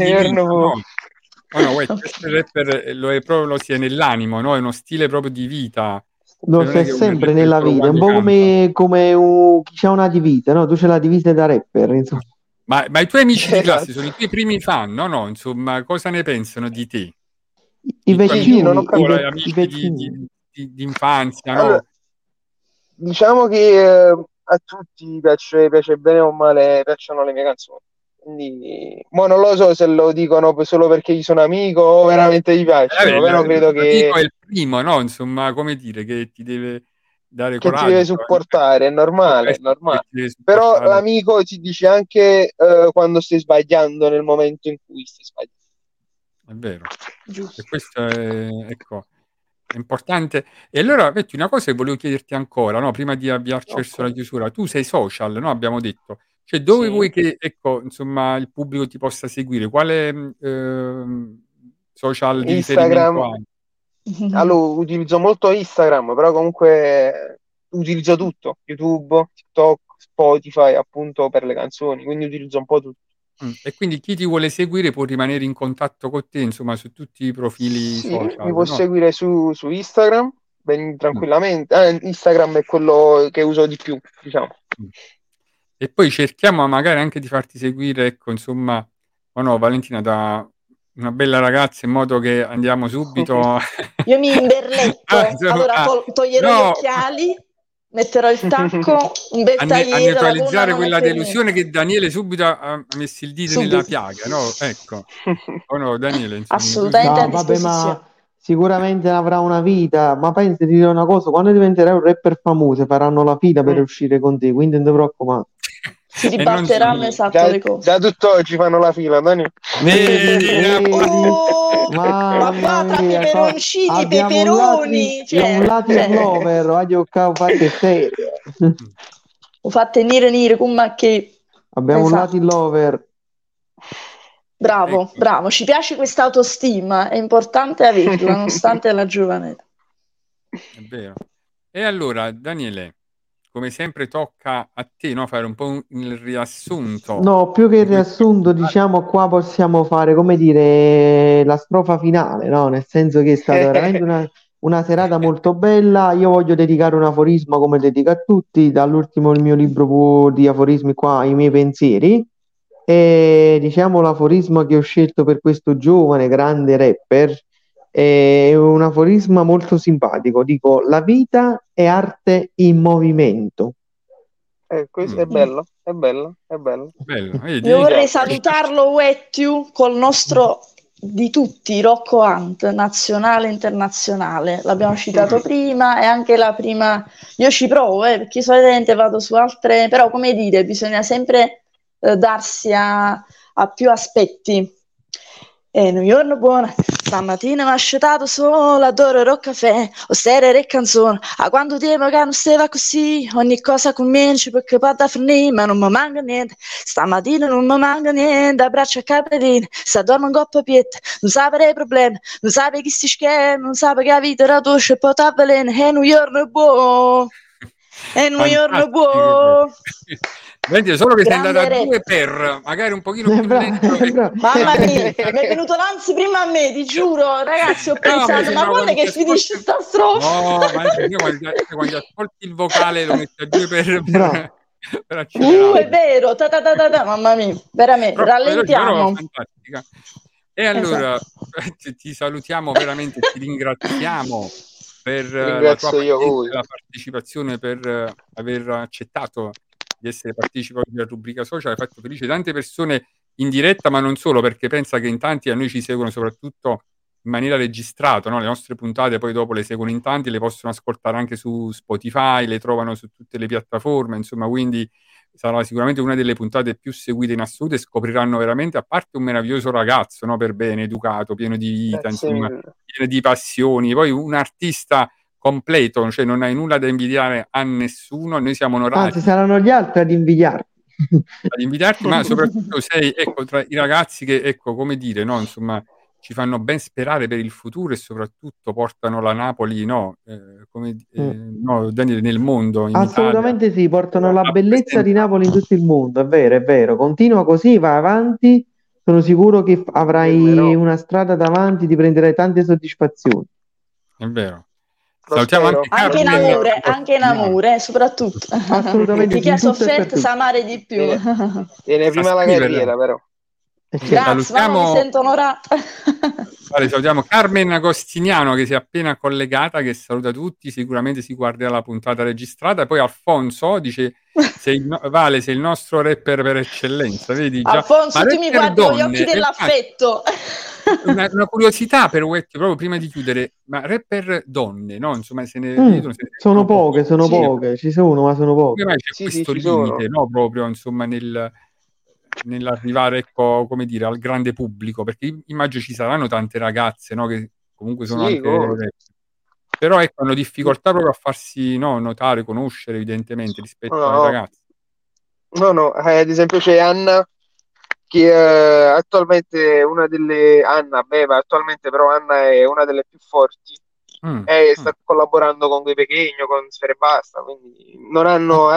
questo rapper lo sia nell'animo, no? È uno stile proprio di vita. No, c'è sempre nella vita, è un po' come chi c'ha una divisa, no? Tu c'è la divisa da rapper, insomma. Ma i tuoi amici di classe sono i tuoi primi fan, no? Insomma, cosa ne pensano di te? I vecchini, amici di infanzia, no? Allora, diciamo che a tutti piace bene o male, piacciono le mie canzoni. Quindi, non lo so se lo dicono solo perché gli sono amico o veramente gli piacciono, però credo che è il primo, no? Insomma, come dire, che ti deve dare coraggio. Che ti deve supportare, è normale. Però l'amico ti dice anche quando stai sbagliando nel momento in cui stai sbagliando. È vero. Giusto. E questo è importante. E allora, Vetti, una cosa che volevo chiederti ancora, no? Prima di avviarci verso la chiusura. Tu sei social, no? Abbiamo detto. Cioè, dove vuoi che, insomma, il pubblico ti possa seguire? Quale social di riferimento hai? Allora, utilizzo molto Instagram, però comunque utilizzo tutto. YouTube, TikTok, Spotify, appunto, per le canzoni. Quindi utilizzo un po' tutto. E quindi chi ti vuole seguire può rimanere in contatto con te, insomma, su tutti i profili social. Mi può seguire su Instagram, ben tranquillamente. Instagram è quello che uso di più, diciamo. E poi cerchiamo magari anche di farti seguire, insomma, Valentina, da una bella ragazza, in modo che andiamo subito. Io mi imberletto, allora toglierò gli occhiali, metterò il tacco, un bel tagliere, a neutralizzare quella delusione che Daniele subito ha messo il dito nella piaga, no? Ecco. No, Daniele, insomma, assolutamente vabbè, ma sicuramente avrà una vita, ma pensi, ti dirò una cosa, quando diventerai un rapper famoso faranno la fila per uscire con te, quindi non ti preoccupare. Si ribatteranno le cose. Da tutt'oggi fanno la fila, Dani. Ma tra peperoncini, i peperoni. Un Latin lover, ho fatto nire, come che... Abbiamo un Latin lover. Bravo, ci piace questa autostima, è importante averla, nonostante la giovane età. È vero. E allora, Daniele, come sempre tocca a te, no, fare un po' il riassunto. No, più che il riassunto, diciamo, qua possiamo fare, come dire, la strofa finale, no? Nel senso che è stata veramente una serata molto bella. Io voglio dedicare un aforisma, come dedico a tutti, dall'ultimo il mio libro di aforismi qua, I miei pensieri. E diciamo l'aforisma che ho scelto per questo giovane grande rapper è un aforisma molto simpatico. Dico: la vita è arte in movimento. Questo è bello. Io vorrei salutarlo, Wettiu, col nostro di tutti, Rocco Hunt, nazionale e internazionale. L'abbiamo citato prima, è anche la prima. Io ci provo, perché solitamente vado su altre, però come dire, bisogna sempre darsi a più aspetti. E un giorno buono, stamattina mi ha asciutato solo, adoro caffè, o serie e canzone, a quanto tempo che non stava così, ogni cosa comincia perché poi da finire, ma non mi manca niente, stamattina non mi manca niente, a braccia a capelline, sta dormo in coppa pietta, non sapere i problemi, non sapere chi si scherma, non sapere che la vita era dolce e poi t'avvelena, e un giorno buono. New York Fantastico può. Vedi, solo che sei Grande andata a re. 2 per magari un pochino più lento Mamma mia, mi è venuto l'ansia prima a me, ti giuro, ragazzi, ho pensato, ma quando che finisce sta strofa? No, ma io quando ascolti il vocale lo metti a 2 per è accelerare. vero, mamma mia, veramente, rallentiamo. Fantastica. E allora ti salutiamo veramente, ti ringraziamo per la tua voi. la partecipazione, per aver accettato di essere partecipato della rubrica social. Hai fatto felice tante persone in diretta, ma non solo, perché pensa che in tanti a noi ci seguono soprattutto in maniera registrata, no? Le nostre puntate poi dopo le seguono in tanti, le possono ascoltare anche su Spotify, le trovano su tutte le piattaforme, insomma, quindi sarà sicuramente una delle puntate più seguite in assoluto e scopriranno veramente, a parte un meraviglioso ragazzo, no? Per bene, educato, pieno di vita, insomma, pieno di passioni, poi un artista completo, cioè non hai nulla da invidiare a nessuno, noi siamo onorati. Anzi, saranno gli altri ad invidiarti, ma soprattutto sei, ecco, tra i ragazzi che, ecco, come dire, no? Insomma, ci fanno ben sperare per il futuro e soprattutto portano la Napoli, no? No, Daniele, nel mondo, in Assolutamente Italia. Sì, portano la bellezza di Napoli in tutto il mondo, è vero. Continua così, vai avanti, sono sicuro che avrai una strada davanti, ti prenderai tante soddisfazioni. È vero. Salutiamo anche in amore, soprattutto. Assolutamente. Chi ha sofferto sa amare di più. Viene prima la carriera, però. Grazie, ma mi sento onorata. Vale, salutiamo Carmen Agostiniano che si è appena collegata, che saluta tutti, sicuramente si guarderà la puntata registrata. Poi Alfonso dice Vale, sei il nostro rapper per eccellenza, vedi? Già. Alfonso, tu mi guardi con gli occhi dell'affetto. Una curiosità per Wetti, proprio prima di chiudere, ma rapper donne, no? Insomma, se ne vedono, sono poche, ci sono, ma sono poche. Come mai c'è questo limite, no? Proprio, insomma, nell'arrivare, ecco, come dire, al grande pubblico, perché immagino ci saranno tante ragazze, no? Che comunque sono anche però ecco, hanno difficoltà proprio a farsi notare, conoscere, evidentemente, rispetto ai ragazzi. No, ad esempio c'è Anna, che attualmente attualmente però Anna è una delle più forti e sta collaborando con Quei Pechegno, con Sfere Basta, quindi non hanno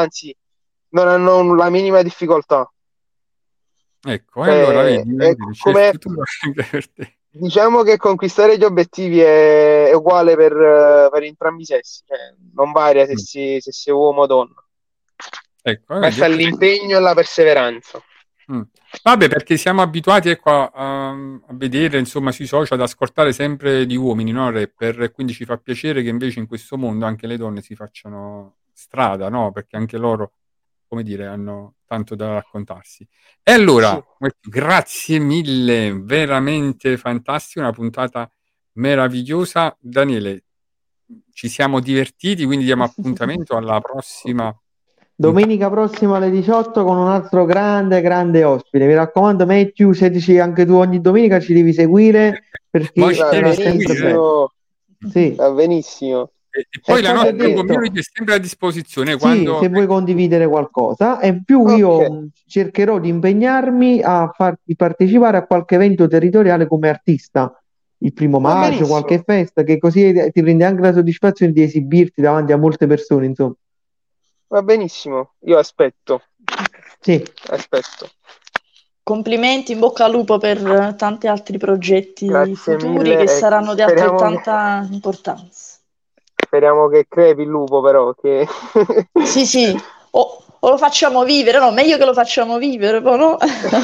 la minima difficoltà. Ecco, allora vedi, c'è il futuro anche per te. Diciamo che conquistare gli obiettivi è uguale per entrambi i sessi, cioè non varia se sei uomo o donna. Ecco, basta l'impegno e la perseveranza. Vabbè, perché siamo abituati, ecco, a vedere, insomma, sui social, ad ascoltare sempre di uomini, no, rapper, e quindi ci fa piacere che invece in questo mondo anche le donne si facciano strada, no? Perché anche loro, come dire, hanno tanto da raccontarsi. E allora, grazie mille, veramente fantastica, una puntata meravigliosa. Daniele, ci siamo divertiti, quindi diamo appuntamento alla prossima domenica prossima alle 18 con un altro grande ospite. Mi raccomando, Matthew, se dici anche tu ogni domenica ci devi seguire, perché sarà sempre bello. Sì. Va benissimo. E poi la nostra community è sempre a disposizione quando... Sì, se vuoi condividere qualcosa, e più io cercherò di impegnarmi a farti partecipare a qualche evento territoriale come artista il 1° maggio, qualche festa, che così ti prende anche la soddisfazione di esibirti davanti a molte persone, insomma. Va benissimo, io aspetto. Sì. Aspetto. Complimenti, in bocca al lupo per tanti altri progetti futuri che saranno di altrettanta importanza. Speriamo che crepi il lupo, però. Che... Sì. O lo facciamo vivere, no? Meglio che lo facciamo vivere, poi no?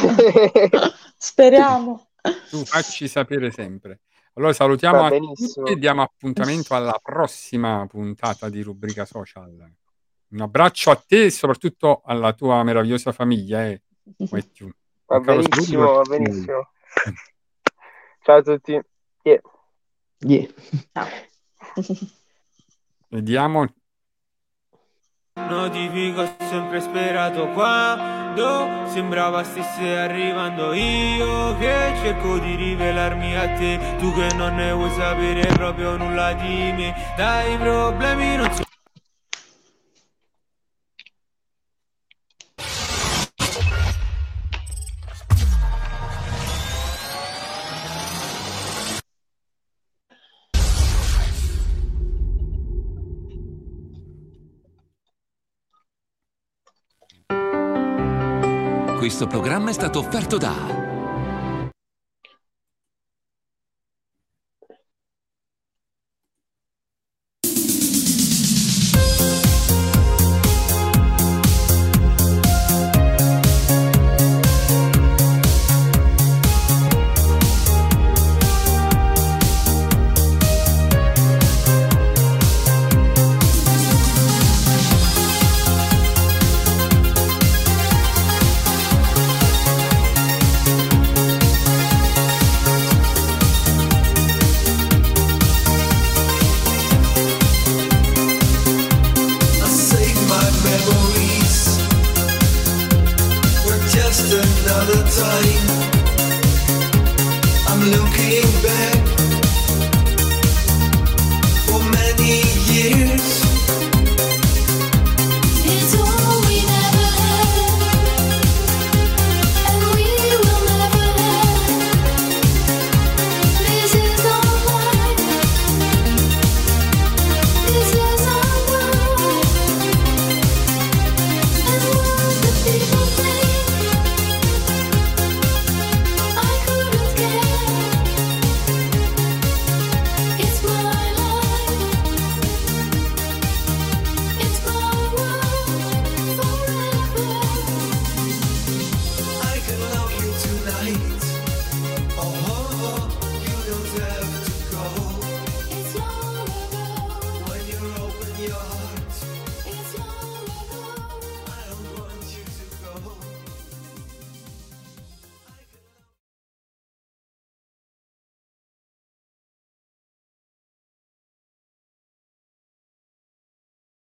Speriamo. Tu facci sapere sempre. Allora salutiamo a tutti e diamo appuntamento alla prossima puntata di Rubrica Social. Un abbraccio a te e soprattutto alla tua meravigliosa famiglia. Va benissimo. Ciao a tutti. Ciao. Vediamo. Notifico, ho sempre sperato quando sembrava stesse arrivando io, che cerco di rivelarmi a te, tu che non ne vuoi sapere proprio nulla di me, dai problemi non so. Questo programma è stato offerto da... Just another time